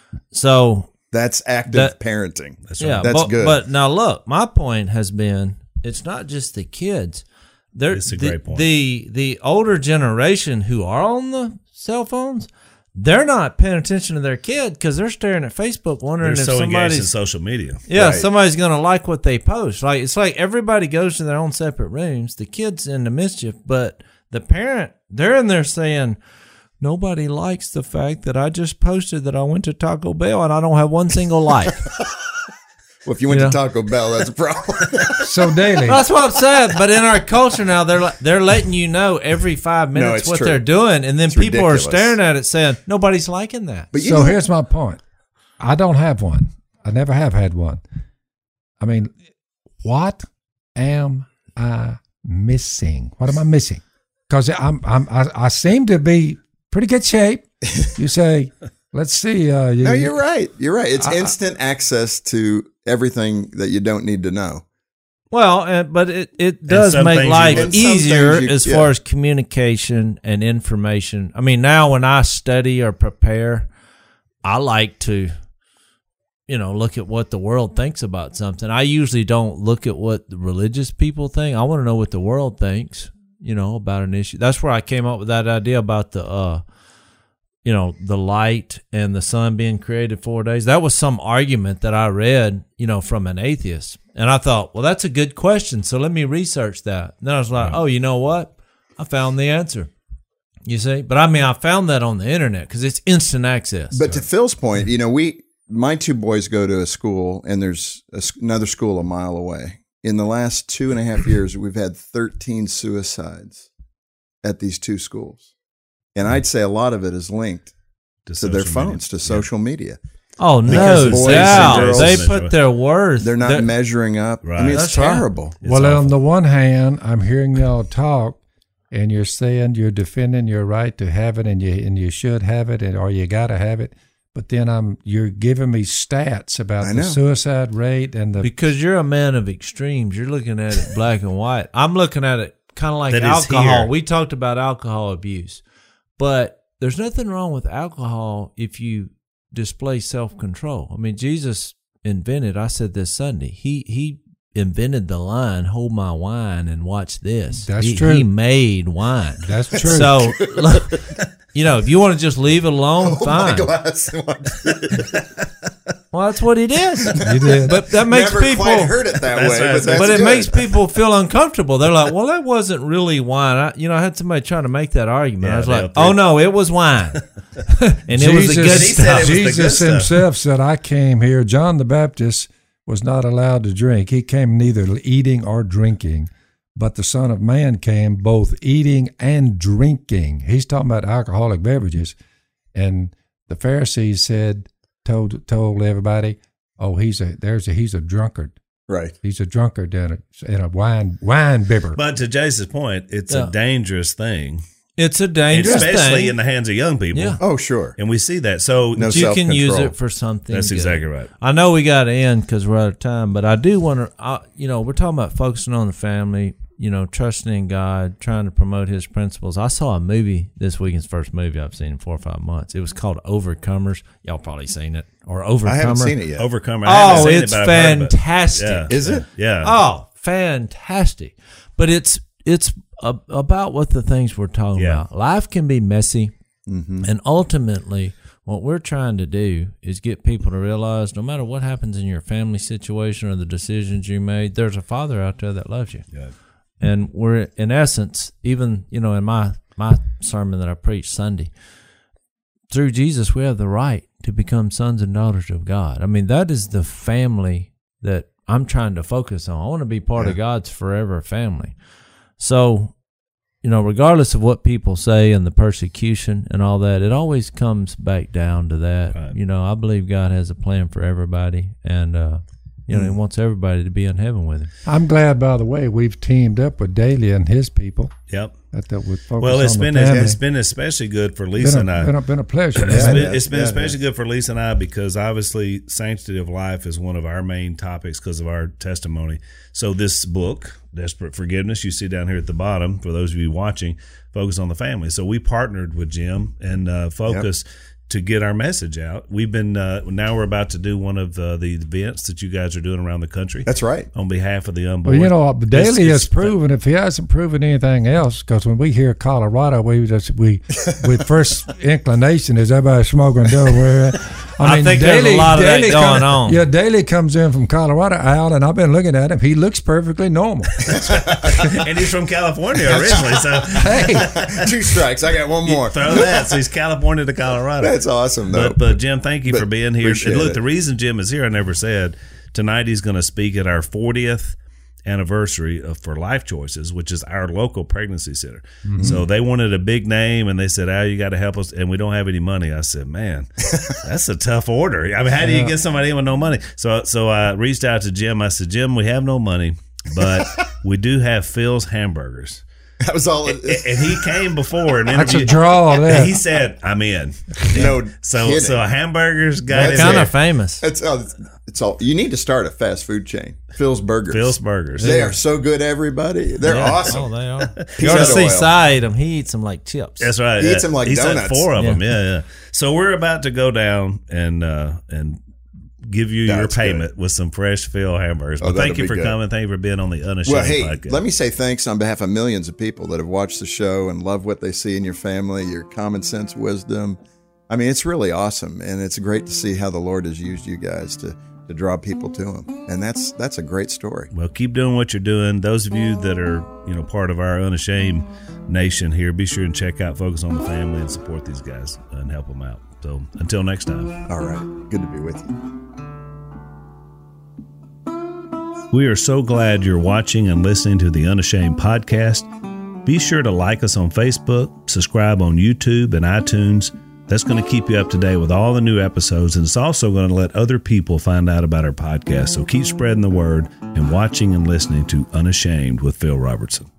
So That's active That- parenting. That's yeah, That's but, good. But now look, my point has been it's not just the kids. They're, It's a the, great point. The the older generation who are on the cell phones, they're not paying attention to their kid because they're staring at Facebook, wondering They're if so engaged in somebody's social media. yeah Right. somebody's gonna like what they post. Like it's like everybody goes to their own separate rooms. The kids in the mischief, but the parent they're in there saying. Nobody likes the fact that I just posted that I went to Taco Bell and I don't have one single like. well, if you went Yeah. to Taco Bell, that's a problem. So, Daily, That's what I'm saying. But in our culture now, they're like- they're letting you know every five minutes it's what true. they're doing, and then It's people ridiculous. are staring at it saying nobody's liking that. But you so know, here's my point. I don't have one. I never have had one. I mean, what am I missing? What am I missing? Because I'm, I'm, I, I seem to be pretty good shape. You say, let's see. Uh, you, No, you're right. You're right. It's I- instant access to everything that you don't need to know. Well, uh, but it, it does some make things you life do. And some easier things you- as yeah. far as communication and information. I mean, now when I study or prepare, I like to, you know, look at what the world thinks about something. I usually don't look at what the religious people think. I want to know what the world thinks, you know, about an issue. That's where I came up with that idea about the, uh, you know, the light and the sun being created four days. That was some argument that I read, you know, from an atheist. And I thought, well, that's a good question. So let me research that. And then I was like, oh, you know what? I found the answer. You see? But I mean, I found that on the internet because it's instant access. But to Phil's point, you know, we my two boys go to a school, and there's a, another school a mile away. In the last two and a half years, we've had thirteen suicides at these two schools, and I'd say a lot of it is linked to, their social phones, media. to social media. oh, no Because boys and doubt. girls- They put their worth. They're not They're- measuring up. I Right. mean, it's That's right. terrible. It's well, on awful. the one hand, I'm hearing y'all talk, and you're saying you're defending your right to have it, and you and you should have it, and or you got to have it. But then I'm you're giving me stats about I the know. suicide rate and the Because you're a man of extremes. You're looking at it black and white. I'm looking at it kind of like That is alcohol. here. We talked about alcohol abuse. But there's nothing wrong with alcohol if you display self-control. I mean, Jesus invented, I said this Sunday, he he invented the line, hold my wine and watch this. That's he, true. He made wine. That's true. So, look, you know, if you want to just leave it alone, Oh my fine. glass. Well, that's what he did. You did. But that makes Never people... quite heard it that That's way, right. but, that's but it good. makes people feel uncomfortable. They're like, "Well, that wasn't really wine." I, you know, I had somebody trying to make that argument. Yeah, I was they'll like, think- "Oh no, it was wine, and it was the good he said stuff." it was the good Jesus stuff. himself said, I came here. John the Baptist was not allowed to drink. He came neither eating or drinking, but the Son of Man came both eating and drinking. He's talking about alcoholic beverages. And the Pharisees said, told told everybody, oh, he's a there's a he's a drunkard. Right. He's a drunkard and a, and a wine wine bibber. But to Jason's point, it's Yeah. a dangerous thing, It's a dangerous especially thing. in the hands of young people. Yeah. Oh, sure. And we see that. So No But you can use self-control. it for something. that's good. exactly right. I know we got to end because we're out of time, but I do want to. Uh, you know, we're talking about focusing on the family. You know, trusting in God, trying to promote His principles. I saw a movie this weekend's first movie I've seen in four or five months. It was called Overcomers. Y'all probably seen it or Overcomer. I haven't seen it yet. Overcomer. I haven't Oh, seen it's it, but I've heard of it. fantastic. Yeah. Is it? Yeah. Oh, fantastic! But it's it's a, about what the things we're talking Yeah. about. Life can be messy, Mm-hmm. and ultimately, what we're trying to do is get people to realize, no matter what happens in your family situation or the decisions you made, there's a Father out there that loves you. Yeah. And we're, in essence, even, you know, in my, my sermon that I preached Sunday, through Jesus, we have the right to become sons and daughters of God. I mean, that is the family that I'm trying to focus on. I want to be part of God's forever family. So, you know, regardless of what people say and the persecution and all that, it always comes back down to that. Right. You know, I believe God has a plan for everybody, and, uh, you know, He wants everybody to be in heaven with Him. I'm glad, by the way, we've teamed up with Dalia and his people. Yep. That, that would focus Well, it's on been the family. it's been especially good for Lisa been and a, I. been a, been a pleasure. It's Yeah. been, it's been Yeah, especially good for Lisa and I because obviously sanctity of life is one of our main topics because of our testimony. So this book, Desperate Forgiveness, you see down here at the bottom, for those of you watching, focus on the family. So we partnered with Jim and uh, Focus to get our message out. We've been, uh, now we're about to do one of uh, the events that you guys are doing around the country. That's right. On behalf of the Well, unborn. you know, This Daly has is- proven, if he hasn't proven anything else, because when we hear Colorado, we just, we, with first inclination is everybody smoking dope. Where, I think there's a lot of that Daly going come- on. Yeah, Daly comes in from Colorado, Al, and I've been looking at him. He looks perfectly normal. and he's from California originally. So Hey, Two strikes. I got one more. throw that. So he's California to Colorado. That's awesome, though. But, but Jim, thank you But for being here. appreciate And look, it. the reason Jim is here, I never said, tonight he's going to speak at our fortieth anniversary of For Life Choices, which is our local pregnancy center. Mm-hmm. So they wanted a big name, and they said, Al, you got to help us, and we don't have any money. I said, man, that's a tough order. I mean, how do you get somebody in with no money? So, so I reached out to Jim. I said, Jim, we have no money. but we do have Phil's Hamburgers. That was all. And, and he came before and That's a interviewed. draw. And That he said, "I'm in." No So kidding. so hamburgers got That's his Kind it. of famous. It's, oh, it's it's all. You need to start a fast food chain. Phil's Burgers. Phil's Burgers. They are so good, everybody. They're Yeah. awesome. Oh, they are. He's You ought to out of see oil. Cy eat them. He eats them like chips. That's right. He eats them like He's had donuts. four of Yeah. them. Yeah, yeah. So we're about to go down and uh, and give you That's your payment with some fresh Phil hamburgers. But Oh, thank that'll you for be good. coming. Thank you for being on the Unashamed Well, hey, podcast. let me say thanks on behalf of millions of people that have watched the show and love what they see in your family, your common sense wisdom. I mean, it's really awesome, and it's great to see how the Lord has used you guys to to draw people to Him, and that's that's a great story. Well, keep doing what you're doing. Those of you that are, you know, part of our Unashamed Nation here, be sure and check out Focus on the Family and support these guys and help them out. So until next time. All right, good to be with you. We are so glad you're watching and listening to the Unashamed podcast. Be sure to like us on Facebook, subscribe on YouTube and iTunes. That's going to keep you up to date with all the new episodes, and it's also going to let other people find out about our podcast. So keep spreading the word and watching and listening to Unashamed with Phil Robertson.